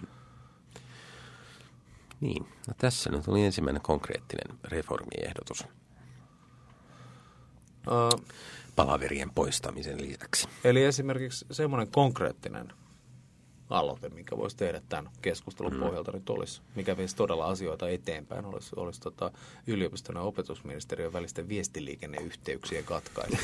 Niin, no tässä nyt oli ensimmäinen konkreettinen reformiehdotus. Palaverien poistamisen lisäksi. Eli esimerkiksi semmoinen konkreettinen aloite, mikä voisi tehdä tämän keskustelun pohjalta nyt olisi, mikä veisi todella asioita eteenpäin, olisi yliopiston ja opetusministeriön välisten viestiliikenneyhteyksien katkaisu.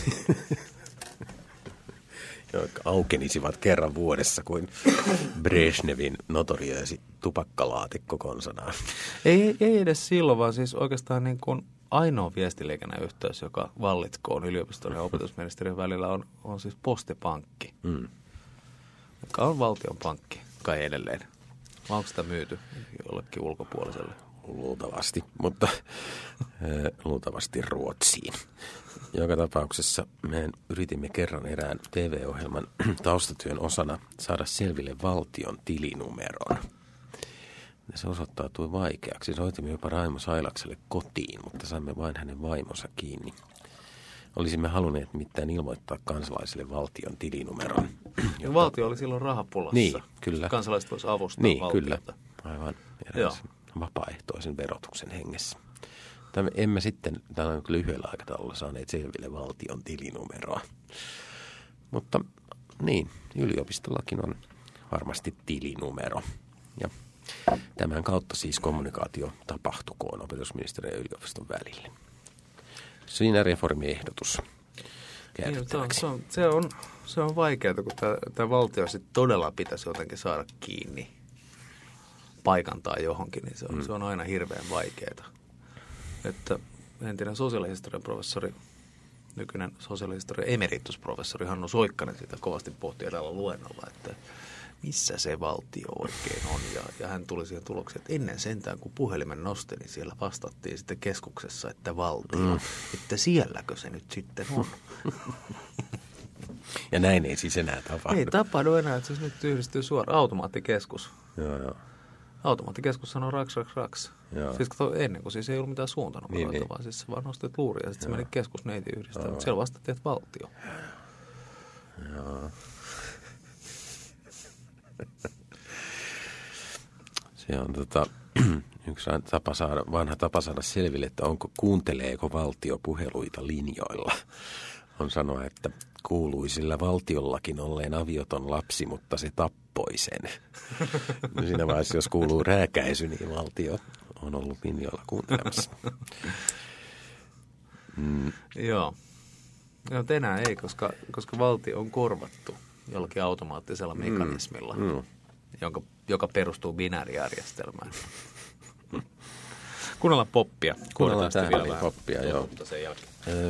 Jotka aukenisivat kerran vuodessa kuin Brezhnevin notoriöösi tupakkalaatikko konsanaan. Ei edes silloin, vaan siis oikeastaan niin kuin ainoa viestiliikenneyhteys, joka vallitkoon yliopiston ja opetusministeriön välillä on siis Postipankki, joka on valtion pankki kai edelleen. Vai onko sitä myyty jollekin ulkopuoliselle? Luultavasti, mutta luultavasti Ruotsiin. Joka tapauksessa me yritimme kerran erään TV-ohjelman taustatyön osana saada selville valtion tilinumeron. Se osoittautui vaikeaksi. Soitimme jopa Raimo Sailakselle kotiin, mutta saimme vain hänen vaimonsa kiinni. Olisimme halunneet mitään ilmoittaa kansalaisille valtion tilinumeron. Jotta... Valtio oli silloin rahapulassa. Niin, kyllä. Kansalaiset voisivat avustaa niin, valtiota. Kyllä. Aivan vapaaehtoisen verotuksen hengessä. Emme sitten tällä lyhyellä aikataululla saaneet selville valtion tilinumeroa. Mutta niin, yliopistollakin on varmasti tilinumero. Ja tämän kautta siis kommunikaatio tapahtukoon opetusministeriön ja yliopiston välille. Siinä reformiehdotus käytettäväksi. Niin, se on vaikeaa, kun tämä valtio sitten todella pitäisi jotenkin saada kiinni, paikantaa johonkin, niin se on aina hirveän vaikeaa. Että entinen sosiaalihistorian professori, nykyinen sosiaalihistorian emeritusprofessori Hannu Soikkanen sitä kovasti pohti eräällä luennolla, että missä se valtio oikein on. Ja hän tuli siihen tulokseen, että ennen sentään kun puhelimen nosti, niin siellä vastattiin sitten keskuksessa, että valtio, että sielläkö se nyt sitten on. Ja näin ei siis enää tapahdu. Ei tapahdu enää, että se nyt yhdistyy suoraan. Automaattikeskus. Joo. Automaattikeskus sanoo raks. Siis ennen kuin siis ei ollut mitään suuntanumeroita, niin. Vaan siis se vaan nostit luuria ja sitten se meni keskusneiti yhdistää. Mutta siellä vastattiin, että valtio. Joo. Se on yksi vanha tapa saada selville, että kuunteleeko valtio puheluita linjoilla. On sanoa, että kuuluisilla valtiollakin olleen avioton lapsi, mutta se tappoi sen. Siinä vaiheessa, jos kuuluu rääkäisy, niin valtio on ollut linjoilla kuuntelemassa. Joo. No enää ei, koska valtio on korvattu jollakin automaattisella mekanismilla, joka perustuu binäärijärjestelmään. Kuunnellaan poppia. Kuunnellaan tähän poppia, joo. Sen jälkeen.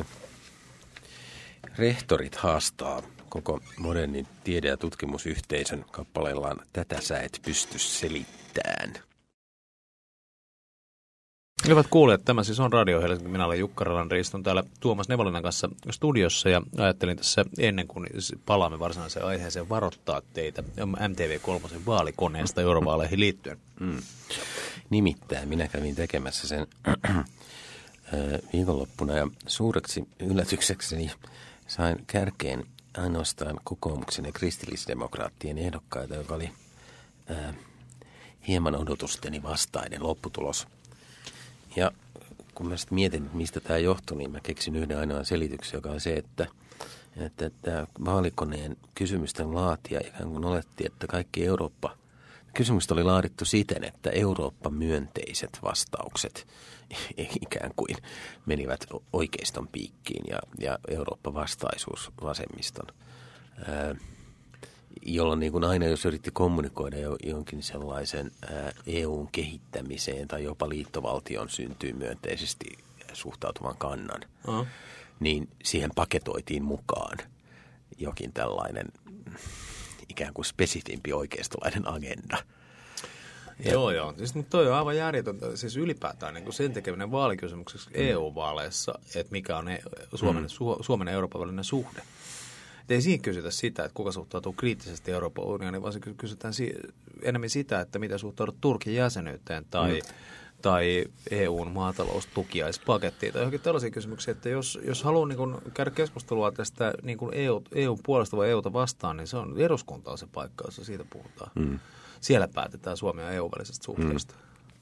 Rehtorit haastaa koko modernin tiede- ja tutkimusyhteisön kappaleellaan Tätä sä et pysty selittämään. Hyvät kuulijat, tämä siis on Radio Helsinki. Minä olen Jukka Ralandri, istun täällä Tuomas Nevolinan kanssa studiossa ja ajattelin tässä ennen kuin palaamme varsinaiseen aiheeseen varoittaa teitä MTV3 vaalikoneesta eurovaaleihin liittyen. Nimittäin minä kävin tekemässä sen viikonloppuna ja suureksi yllätyksekseni sain kärkeen ainoastaan kokoomuksen ja kristillisdemokraattien ehdokkaita, joka oli hieman odotusteni vastainen lopputulos. Ja kun mä sitten mietin, mistä tämä johtui, niin mä keksin yhden ainoan selityksen, joka on se, että tämä vaalikoneen kysymysten laatija ikään kuin oletti, että kaikki kysymykset oli laadittu siten, että Eurooppa-myönteiset vastaukset ikään kuin menivät oikeiston piikkiin ja Eurooppa-vastaisuus vasemmiston. Jolloin niin kuin aina, jos yritti kommunikoida jonkin sellaisen EUn kehittämiseen tai jopa liittovaltion syntyy myönteisesti suhtautuvan kannan, niin siihen paketoitiin mukaan jokin tällainen ikään kuin spesifimpi oikeistolainen agenda. Joo. Siis, mutta toi on aivan järjetöntä. Siis ylipäätään niin kuin sen tekeminen vaalikysymykseksi EU-vaaleissa, että mikä on Suomen ja Euroopan välinen suhde. Et ei siinä kysytä sitä, että kuka suhtautuu kriittisesti Euroopan unioniin, vaan se kysytään enemmän sitä, että miten suhtaudut Turkin jäsenyyteen tai EUn maataloustukiaispakettiin tai johonkin tällaisia kysymyksiä, että jos haluaa niin kun käydä keskustelua tästä niin kun EUn puolesta vai EUta vastaan, niin se on eduskunta on se paikka, jossa siitä puhutaan. Siellä päätetään Suomen ja EU-välisestä suhteesta.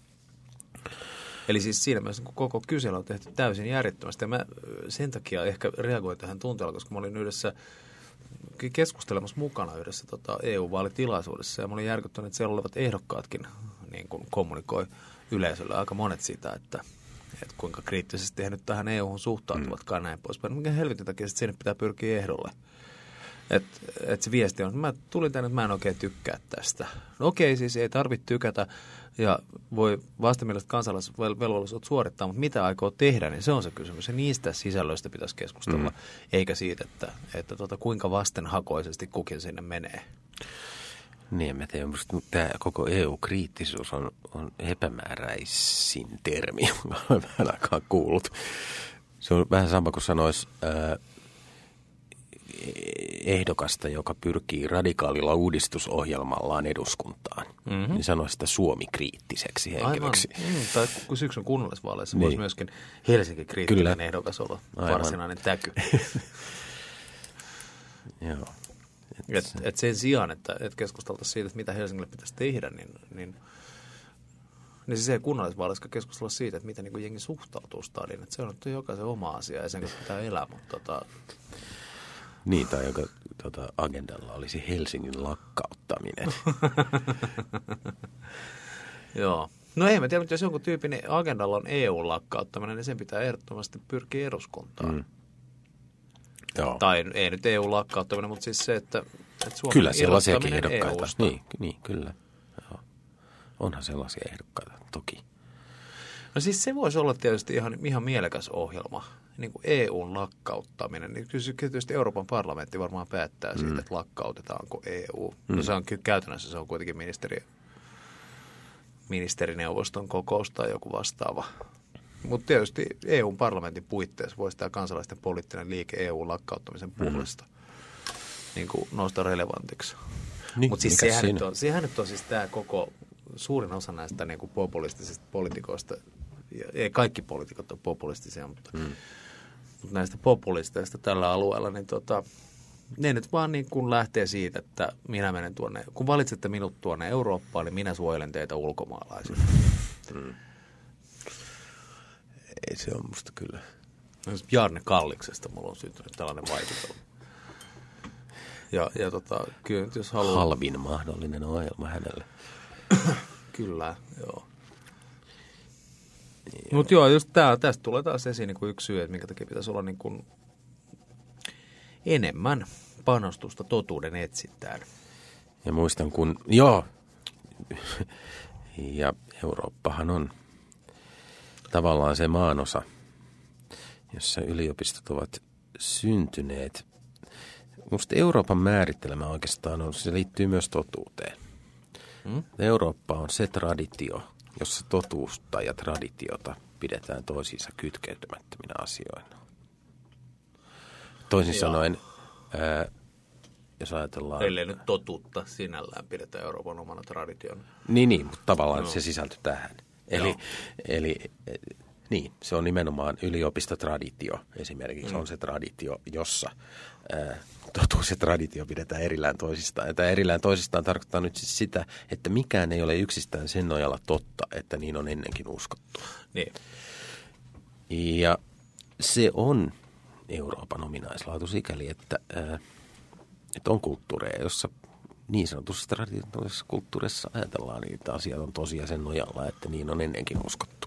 Eli siis siinä mielessä koko kysely on tehty täysin järjettömästi. Ja mä sen takia ehkä reagoin tähän tunteella, koska mä olin yhdessä keskustelemassa mukana yhdessä EU-vaalitilaisuudessa. Ja mä olin järkyttynyt, että siellä olevat ehdokkaatkin niin kuin kommunikoi yleisölle aika monet sitä, että kuinka kriittisesti he nyt tähän EU-hun suhtautuvatkaan näin poispäin. Mikä helvetin takia sitten sinne pitää pyrkiä ehdolle. Että se viesti on, että mä tulin tänne, että mä en oikein tykkää tästä. No okei, siis ei tarvitse tykätä ja voi vastenmieliset kansalaisvelvollisuudet suorittaa, mutta mitä aikoo tehdä, niin se on se kysymys. Ja niistä sisällöistä pitäisi keskustella, eikä siitä, että kuinka vastenhakoisesti kukin sinne menee. Niin, mä tiedän, mutta tämä koko EU-kriittisuus on epämääräisin termi, jonka olen vähän aikaa kuullut. Se on vähän sama kuin sanoisi ehdokasta, joka pyrkii radikaalilla uudistusohjelmallaan eduskuntaan, niin sanoi sitä Suomi-kriittiseksi henkilöksi. Aivan. Tai kun syksyn kunnallisvaaleissa voisi myöskin Helsinki-kriittinen ehdokas olla varsinainen täky. Joo. Et sen sijaan, että keskusteltaisiin siitä, että mitä Helsingille pitäisi tehdä, niin siis ei kunnallisvaaleissa keskustella siitä, että miten niin jengi suhtautuu stadiin. Että se on jokaisen oma asia ja sen kanssa pitää elää, mutta Niin, tai joka agendalla olisi Helsingin lakkauttaminen. Joo. No ei mä tiedä, mutta jos jonkun tyypin agendalla on EU-lakkauttaminen, niin sen pitää ehdottomasti pyrkiä eduskuntaan. Joo. Tai ei nyt EU-lakkauttaminen, mutta siis se, että Suomen kyllä sellaisiakin ehdokkaita. EUsta. Niin, kyllä. Joo. Onhan sellaisia ehdokkaita, toki. No siis se voisi olla tietysti ihan mielekäs ohjelma, niin kuin EUn lakkauttaminen. Niin kyllä tietysti Euroopan parlamentti varmaan päättää siitä, että lakkautetaanko EU. No se on kyllä käytännössä, se on kuitenkin ministerineuvoston kokous tai joku vastaava. Mutta tietysti EUn parlamentin puitteissa voisi tämä kansalaisten poliittinen liike EUn lakkauttamisen puolesta niin kuin nousta relevantiksi. Niin, mutta siis sehän nyt on siis tämä koko suurin osa näistä niin kuin populistisista poliitikoista, ei kaikki poliitikot ole populistisia, mutta näistä populisteista tällä alueella, niin ne nyt vaan niin kuin lähtee siitä, että minä menen tuonne, kun valitsette minut tuonne Eurooppaan, niin minä suojelen teitä ulkomaalaisilta. Ei se ole musta kyllä. Jarne Kalliksesta mulla on syntynyt tällainen vaikutelma. Ja kyllä nyt jos haluaa... Halvin mahdollinen ohjelma hänelle. Kyllä, joo. Mutta joo, just tästä tulee taas esiin niin kuin yksi syy, että minkä takia pitäisi olla niin kuin enemmän panostusta totuuden etsintään. Ja muistan ja Eurooppahan on tavallaan se maanosa, jossa yliopistot ovat syntyneet. Musta Euroopan määrittelemä oikeastaan on, se liittyy myös totuuteen. Eurooppa on se traditio, jossa totuusta ja traditiota pidetään toisiinsa kytkeytymättöminä asioina. Toisin sanoen, jos ajatellaan... Ellei nyt totuutta sinällään pidetään Euroopan omana traditiona. Niin, mutta tavallaan se sisältyy tähän. Eli se on nimenomaan yliopistotraditio esimerkiksi on se traditio, jossa totuus ja traditio pidetään erillään toisistaan. Ja tämä erillään toisistaan tarkoittaa nyt siis sitä, että mikään ei ole yksistään sen nojalla totta, että niin on ennenkin uskottu. Niin. Ja se on Euroopan ominaislaatu sikäli, että on kulttuureja, jossa niin sanotussa traditionaalisessa kulttuurissa ajatellaan niitä asioita on tosiaan sen nojalla, että niin on ennenkin uskottu.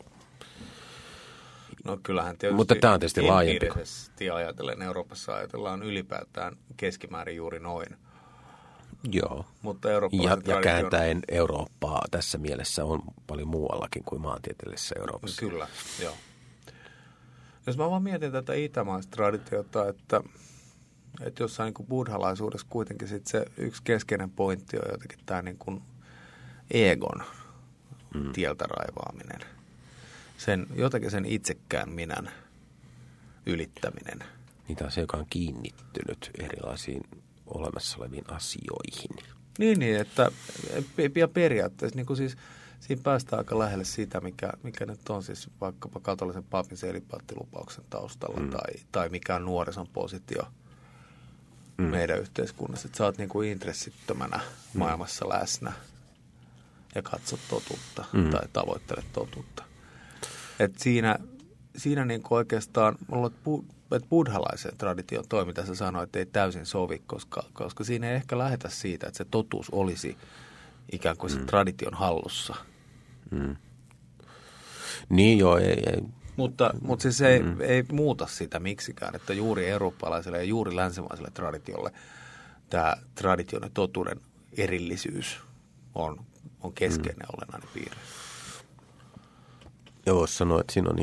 No kyllähän tietysti, mutta tämä on tietysti laajempi. Ajatellen Euroopassa ajatellaan ylipäätään keskimäärin juuri noin. Joo. Mutta ja kääntäen Eurooppaa tässä mielessä on paljon muuallakin kuin maantieteellisessä Euroopassa. Kyllä, joo. Jos mä vaan mietin tätä itämaista traditiota, että jossain niin kuin buddhalaisuudessa kuitenkin sit se yksi keskeinen pointti on jotenkin tämä niin kuin egon tieltä raivaaminen. Jotenkin sen itsekään minän ylittäminen. Niitä on se, joka on kiinnittynyt erilaisiin olemassa oleviin asioihin. Niin, että ja periaatteessa niin kuin siis siinä päästään aika lähelle sitä, mikä nyt on siis vaikkapa katolisen papin selibaattilupauksen taustalla tai mikä on nuorison positio meidän yhteiskunnassa. Että sä oot niin kuin intressittömänä maailmassa läsnä ja katsot totuutta tai tavoittelet totuutta. Että siinä niin kuin oikeastaan, että buddhalaisen tradition toi, mitä sä sanoit, ei täysin sovi, koska siinä ei ehkä lähetä siitä, että se totuus olisi ikään kuin se tradition hallussa. Niin joo, ei. Mutta siis ei muuta sitä miksikään, että juuri eurooppalaiselle ja juuri länsimaiselle traditiolle tämä tradition ja totuuden erillisyys on keskeinen olennainen piirre. Joo, sanoi, että siinä on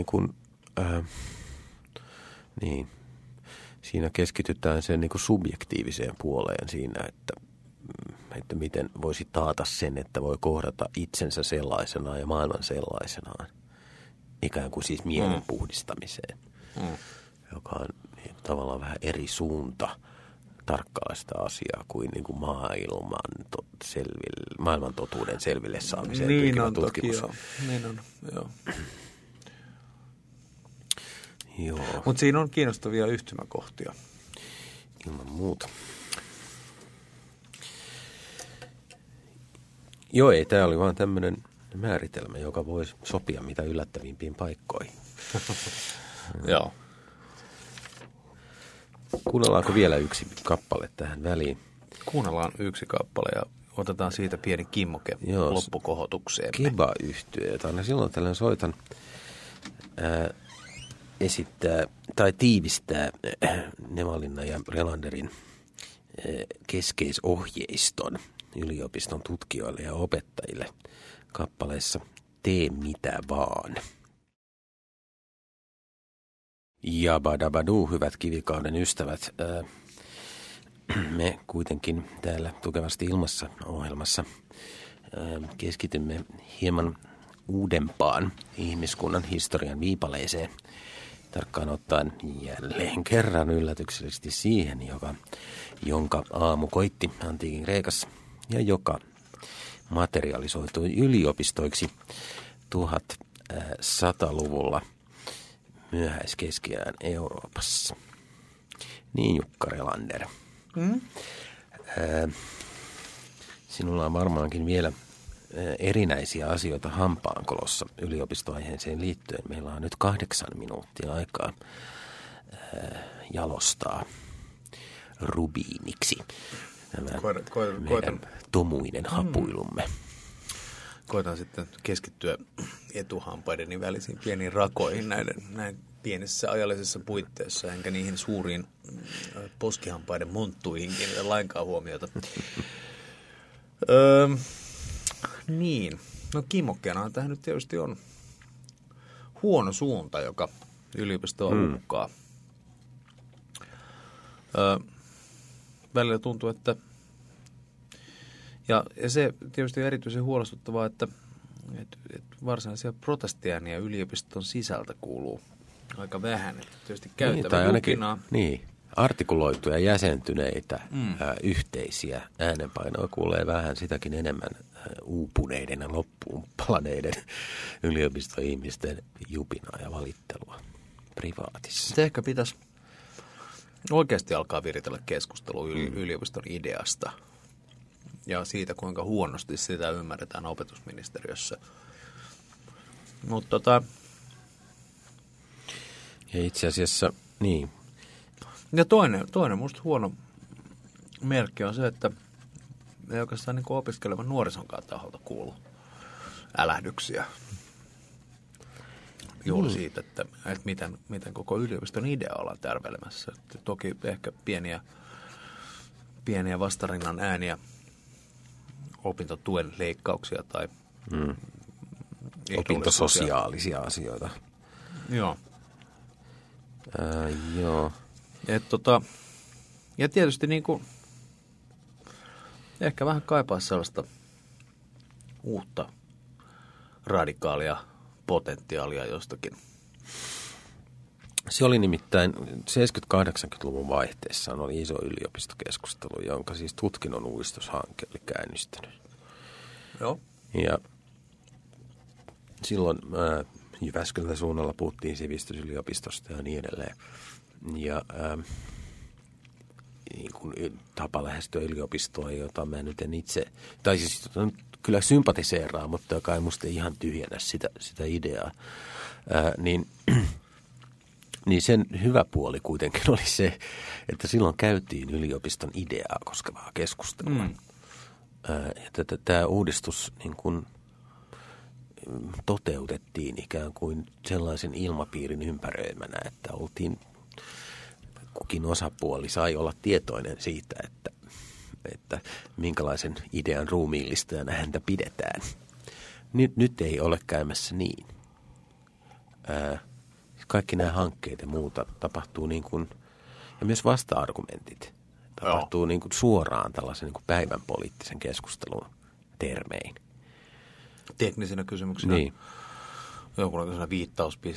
siinä keskitytään sen niin kuin subjektiiviseen puoleen siinä, että miten voisi taata sen, että voi kohdata itsensä sellaisenaan ja maailman sellaisenaan. Ikään kuin siis mielen puhdistamiseen, joka on tavallaan vähän eri suunta tarkkailla sitä asiaa kuin niinku maailman totuuden selville saamiseen pyrkivä tutkimus. Toki, niin on, joo. Joo. Mutta siinä on kiinnostavia yhtymäkohtia. Ilman muuta. Joo, ei, tämä oli vaan tämmöinen määritelmä, joka voisi sopia mitä yllättävimpiin paikkoihin. Joo. Kuunnellaanko vielä yksi kappale tähän väliin? Kuunnellaan yksi kappale ja otetaan siitä pieni kimmoke loppukohotukseen. Keba-yhtye, jota aina silloin tällöin soitan, esittää tai tiivistää Nevalinnan ja Relanderin keskeisohjeiston yliopiston tutkijoille ja opettajille kappaleessa Tee mitä vaan. Jabadabadu, hyvät kivikauden ystävät. Me kuitenkin täällä Tukevasti ilmassa -ohjelmassa keskitymme hieman uudempaan ihmiskunnan historian viipaleeseen. Tarkkaan ottaen jälleen kerran yllätyksellisesti siihen, jonka aamu koitti antiikin Kreikassa ja joka materialisoitui yliopistoiksi 1100-luvulla myöhäiskeskiään Euroopassa. Niin, Jukka Relander. Sinulla on varmaankin vielä erinäisiä asioita hampaankolossa yliopistoaiheeseen liittyen. Meillä on nyt 8 minuuttia aikaa jalostaa rubiiniksi meidän tomuinen hapuilumme. Koitan sitten keskittyä etuhampaideni välisiin pieniin rakoihin näin pienessä ajallisessa puitteissa, enkä niihin suuriin poskihampaiden monttuihin kiinnitä lainkaan huomiota. Niin, no kimmokkeena tähän nyt tietysti on huono suunta, joka yliopistoa uhkaa. Välillä tuntuu, että ja se tietysti on erityisen huolestuttavaa, että varsinaisia protestiääniä yliopiston sisältä kuuluu aika vähän. Tietysti käyttävä jupinaa. Niin, artikuloituja, jäsentyneitä, yhteisiä äänenpainoja kuulee vähän, sitäkin enemmän uupuneiden ja loppuun palaneiden yliopistoihmisten jupinaa ja valittelua privaatissa. Se ehkä pitäisi oikeasti alkaa viritellä keskustelua yliopiston ideasta ja siitä, kuinka huonosti sitä ymmärretään opetusministeriössä. Mutta ja itse asiassa, niin. Ja toinen musta huono merkki on se, että ei oikeastaan niin opiskelevan nuorisonkaan taholta kuulu älähdyksiä. Juuri siitä, että miten koko yliopiston idea ollaan tärvelemässä. Että toki ehkä pieniä vastarinnan ääniä, opintotuen leikkauksia tai opintososiaalisia asioita. Joo. Joo. Ja tietysti niin kuin ehkä vähän kaipaa sellaista uutta radikaalia potentiaalia jostakin. Se oli nimittäin 70-80-luvun vaihteessa oli iso yliopistokeskustelu, jonka siis tutkinnon uudistushanke oli käynnistänyt. Joo. Ja silloin Jyväskylän suunnalla puhuttiin sivistysyliopistosta ja niin edelleen. Ja niin kuin tapa lähestyä yliopistoa, jota mä nyt en itse, tai siis kyllä sympatiseeraa, mutta joka ei musta ihan tyhjennä sitä ideaa, niin sen hyvä puoli kuitenkin oli se, että silloin käytiin yliopiston ideaa koskevaa keskustelua. Ja tämä uudistus niin kuin toteutettiin ikään kuin sellaisen ilmapiirin ympäröimänä, että kukin osapuoli sai olla tietoinen siitä, että minkälaisen idean ruumiillistajana häntä pidetään. Nyt ei ole käymässä niin. Kaikki nämä hankkeet ja muuta tapahtuu niin kuin, ja myös vasta-argumentit tapahtuu niin kuin suoraan tällaisen niin kuin päivän poliittisen keskustelun termein. Teknisenä kysymyksenä. Niin. Jonkunlaisena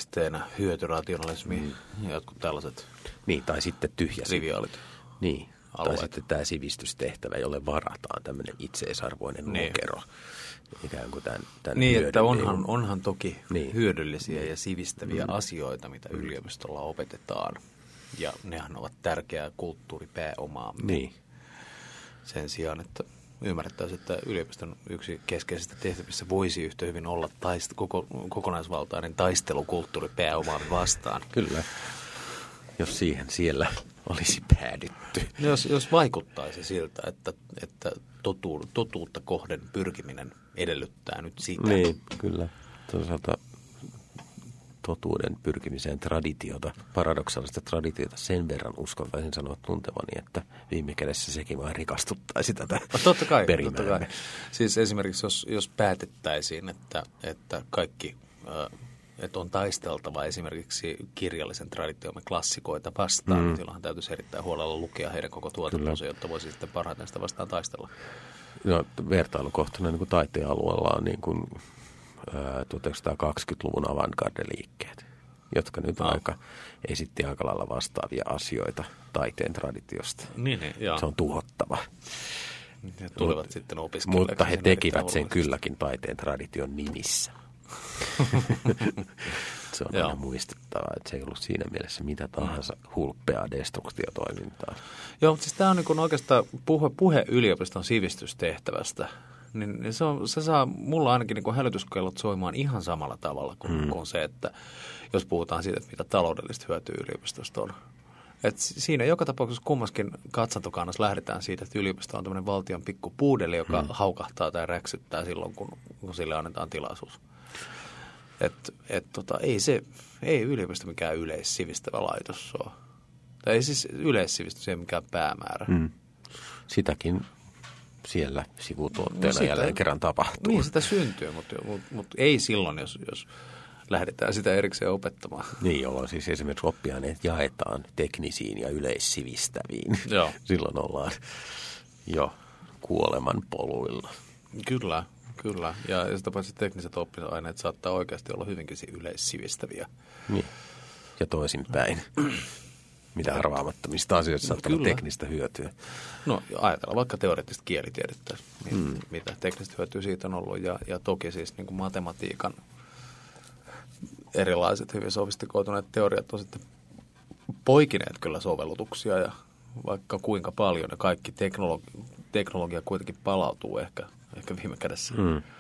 viittauspisteenä, hyötyrationalismi ja jotkut tällaiset. Niin, tai sitten tyhjä. Triviaalit. Niin. alueet. Tai sitten tämä sivistystehtävä, jolle varataan tämmöinen itseisarvoinen lokero. Ikään kuin tämän niin, että onhan toki hyödyllisiä ja sivistäviä asioita, mitä yliopistolla opetetaan. Ja nehän ovat tärkeää kulttuuripääomaamme. Niin. Sen sijaan, että ymmärrettäisiin, että yliopiston yksi keskeisistä tehtävissä voisi yhtä hyvin olla kokonaisvaltainen taistelu kulttuuripääomaamme vastaan. Kyllä, jos siihen siellä olisi päädytty. Jos vaikuttaisi siltä, että totuutta kohden pyrkiminen edellyttää nyt sitä. Niin, kyllä. Toisaalta totuuden pyrkimiseen paradoksaalista traditiota sen verran uskaltaisin sanoa tuntevani, että viime kädessä sekin vain rikastuttaisi tätä perimäämme. Totta kai. Siis esimerkiksi jos päätettäisiin, että kaikki, että on taisteltava esimerkiksi kirjallisen traditiomme klassikoita vastaan, niin silloinhan täytyisi erittäin huolella lukea heidän koko tuotantonsa, jotta voisi sitten parhaiten sitä vastaan taistella. No, vertailukohtana niin kuin taiteen alueella on niin kuin 1920-luvun avantgarde-liikkeet, jotka nyt esitti aika lailla vastaavia asioita taiteen traditiosta. Niin, se on tuhottava. He tulivat sitten opiskelemaan. Mutta he tekivät sen kylläkin taiteen tradition nimissä. Se on aina muistettava, että se ei ollut siinä mielessä mitä tahansa hulppeaa destruktiotoimintaa. Joo, mutta siis tämä on niin oikeastaan puhe yliopiston sivistystehtävästä. Niin se saa mulla ainakin niin hälytyskellot soimaan ihan samalla tavalla kuin se, että jos puhutaan siitä, että mitä taloudellista hyötyä yliopistosta on. Et siinä joka tapauksessa kummaskin katsantokannassa lähdetään siitä, että yliopisto on tämmöinen valtion pikku puudeli, joka haukahtaa tai räksyttää silloin, kun sille annetaan tilaisuus. Ei yliopisto mikään yleissivistävä laitos ole. Tai ei siis yleissivistys ei mikään päämäärä. Sitäkin siellä sivutuotteena jälleen kerran tapahtuu. Niin sitä syntyy, mutta ei silloin, jos lähdetään sitä erikseen opettamaan. Niin, jolloin siis esimerkiksi oppiaineet jaetaan teknisiin ja yleissivistäviin. Joo. Silloin ollaan jo kuoleman poluilla. Kyllä. Ja sitä paitsi tekniset oppiaineet saattaa oikeasti olla hyvinkin yleissivistäviä. Niin, ja toisinpäin. Mitä arvaamattomista asioista saattaa olla teknistä hyötyä. No ajatellaan vaikka teoreettista kielitiedettä, mitä teknistä hyötyä siitä on ollut. Ja toki siis niin kuin matematiikan erilaiset hyvin sofistikoituneet teoriat on sitten poikineet kyllä sovellutuksia ja vaikka kuinka paljon. Ja kaikki teknologia kuitenkin palautuu ehkä viime kädessä.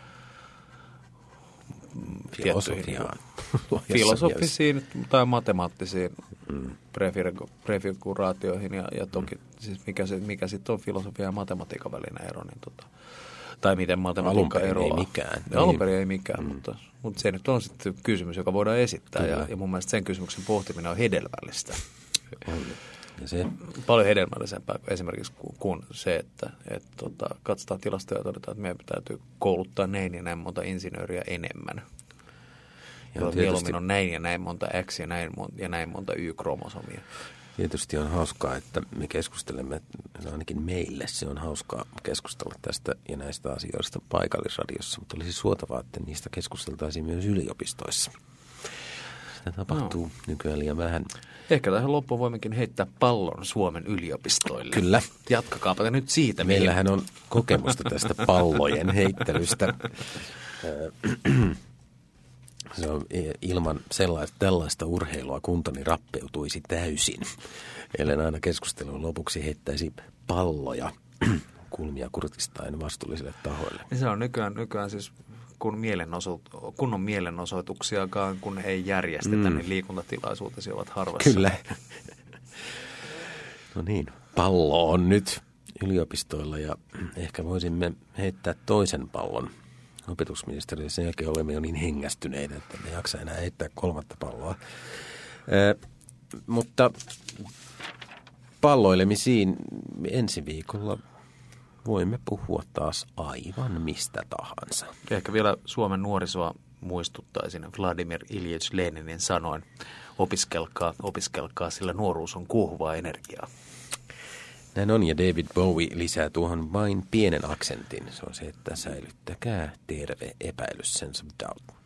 Filosofisiin tai matemaattisiin prefiguraatioihin ja toki siis mikä sitten on filosofia ja matematiikan välinen ero. Niin tai miten matematiikka eroaa. Alun perin ei mikään, mutta se nyt on sitten kysymys, joka voidaan esittää ja mun mielestä sen kysymyksen pohtiminen on hedelmällistä. Ja se paljon hedelmällisempää esimerkiksi kuin se, että katsotaan tilastoja ja todetaan, että meidän täytyy kouluttaa näin ja näin monta insinööriä enemmän. Ja mieluummin on näin ja näin monta X ja näin monta Y-kromosomia. Tietysti on hauskaa, että me keskustelemme, ainakin meille se on hauskaa keskustella tästä ja näistä asioista paikallisradiossa, mutta olisi suotavaa, että niistä keskusteltaisiin myös yliopistoissa. Sitä tapahtuu nykyään liian vähän. Ehkä tähän loppuun voimmekin heittää pallon Suomen yliopistoille. Kyllä. Jatkakaapa nyt siitä. Meillähän on kokemusta tästä pallojen heittelystä. Se on ilman tällaista urheilua kuntoni rappeutuisi täysin. Ellen aina keskustelun lopuksi heittäisi palloja kulmia kurtistain vastuullisille tahoille. Niin se on nykyään siis kun on mielenosoituksiakaan, kun ei järjestetä, niin liikuntatilaisuutesi ovat harvassa. Kyllä. No niin, pallo on nyt yliopistoilla ja ehkä voisimme heittää toisen pallon opetusministeriölle. Sen jälkeen olemme jo niin hengästyneitä, että me jaksa enää heittää kolmatta palloa. Mutta palloilemisiin ensi viikolla voimme puhua taas aivan mistä tahansa. Ehkä vielä Suomen nuorisoa muistuttaisin Vladimir Iljitš Leninin sanoin, opiskelkaa, sillä nuoruus on kuohuvaa energiaa. Näin on, ja David Bowie lisää tuohon vain pienen aksentin. Se on se, että säilyttäkää terve epäilys, sense of doubt.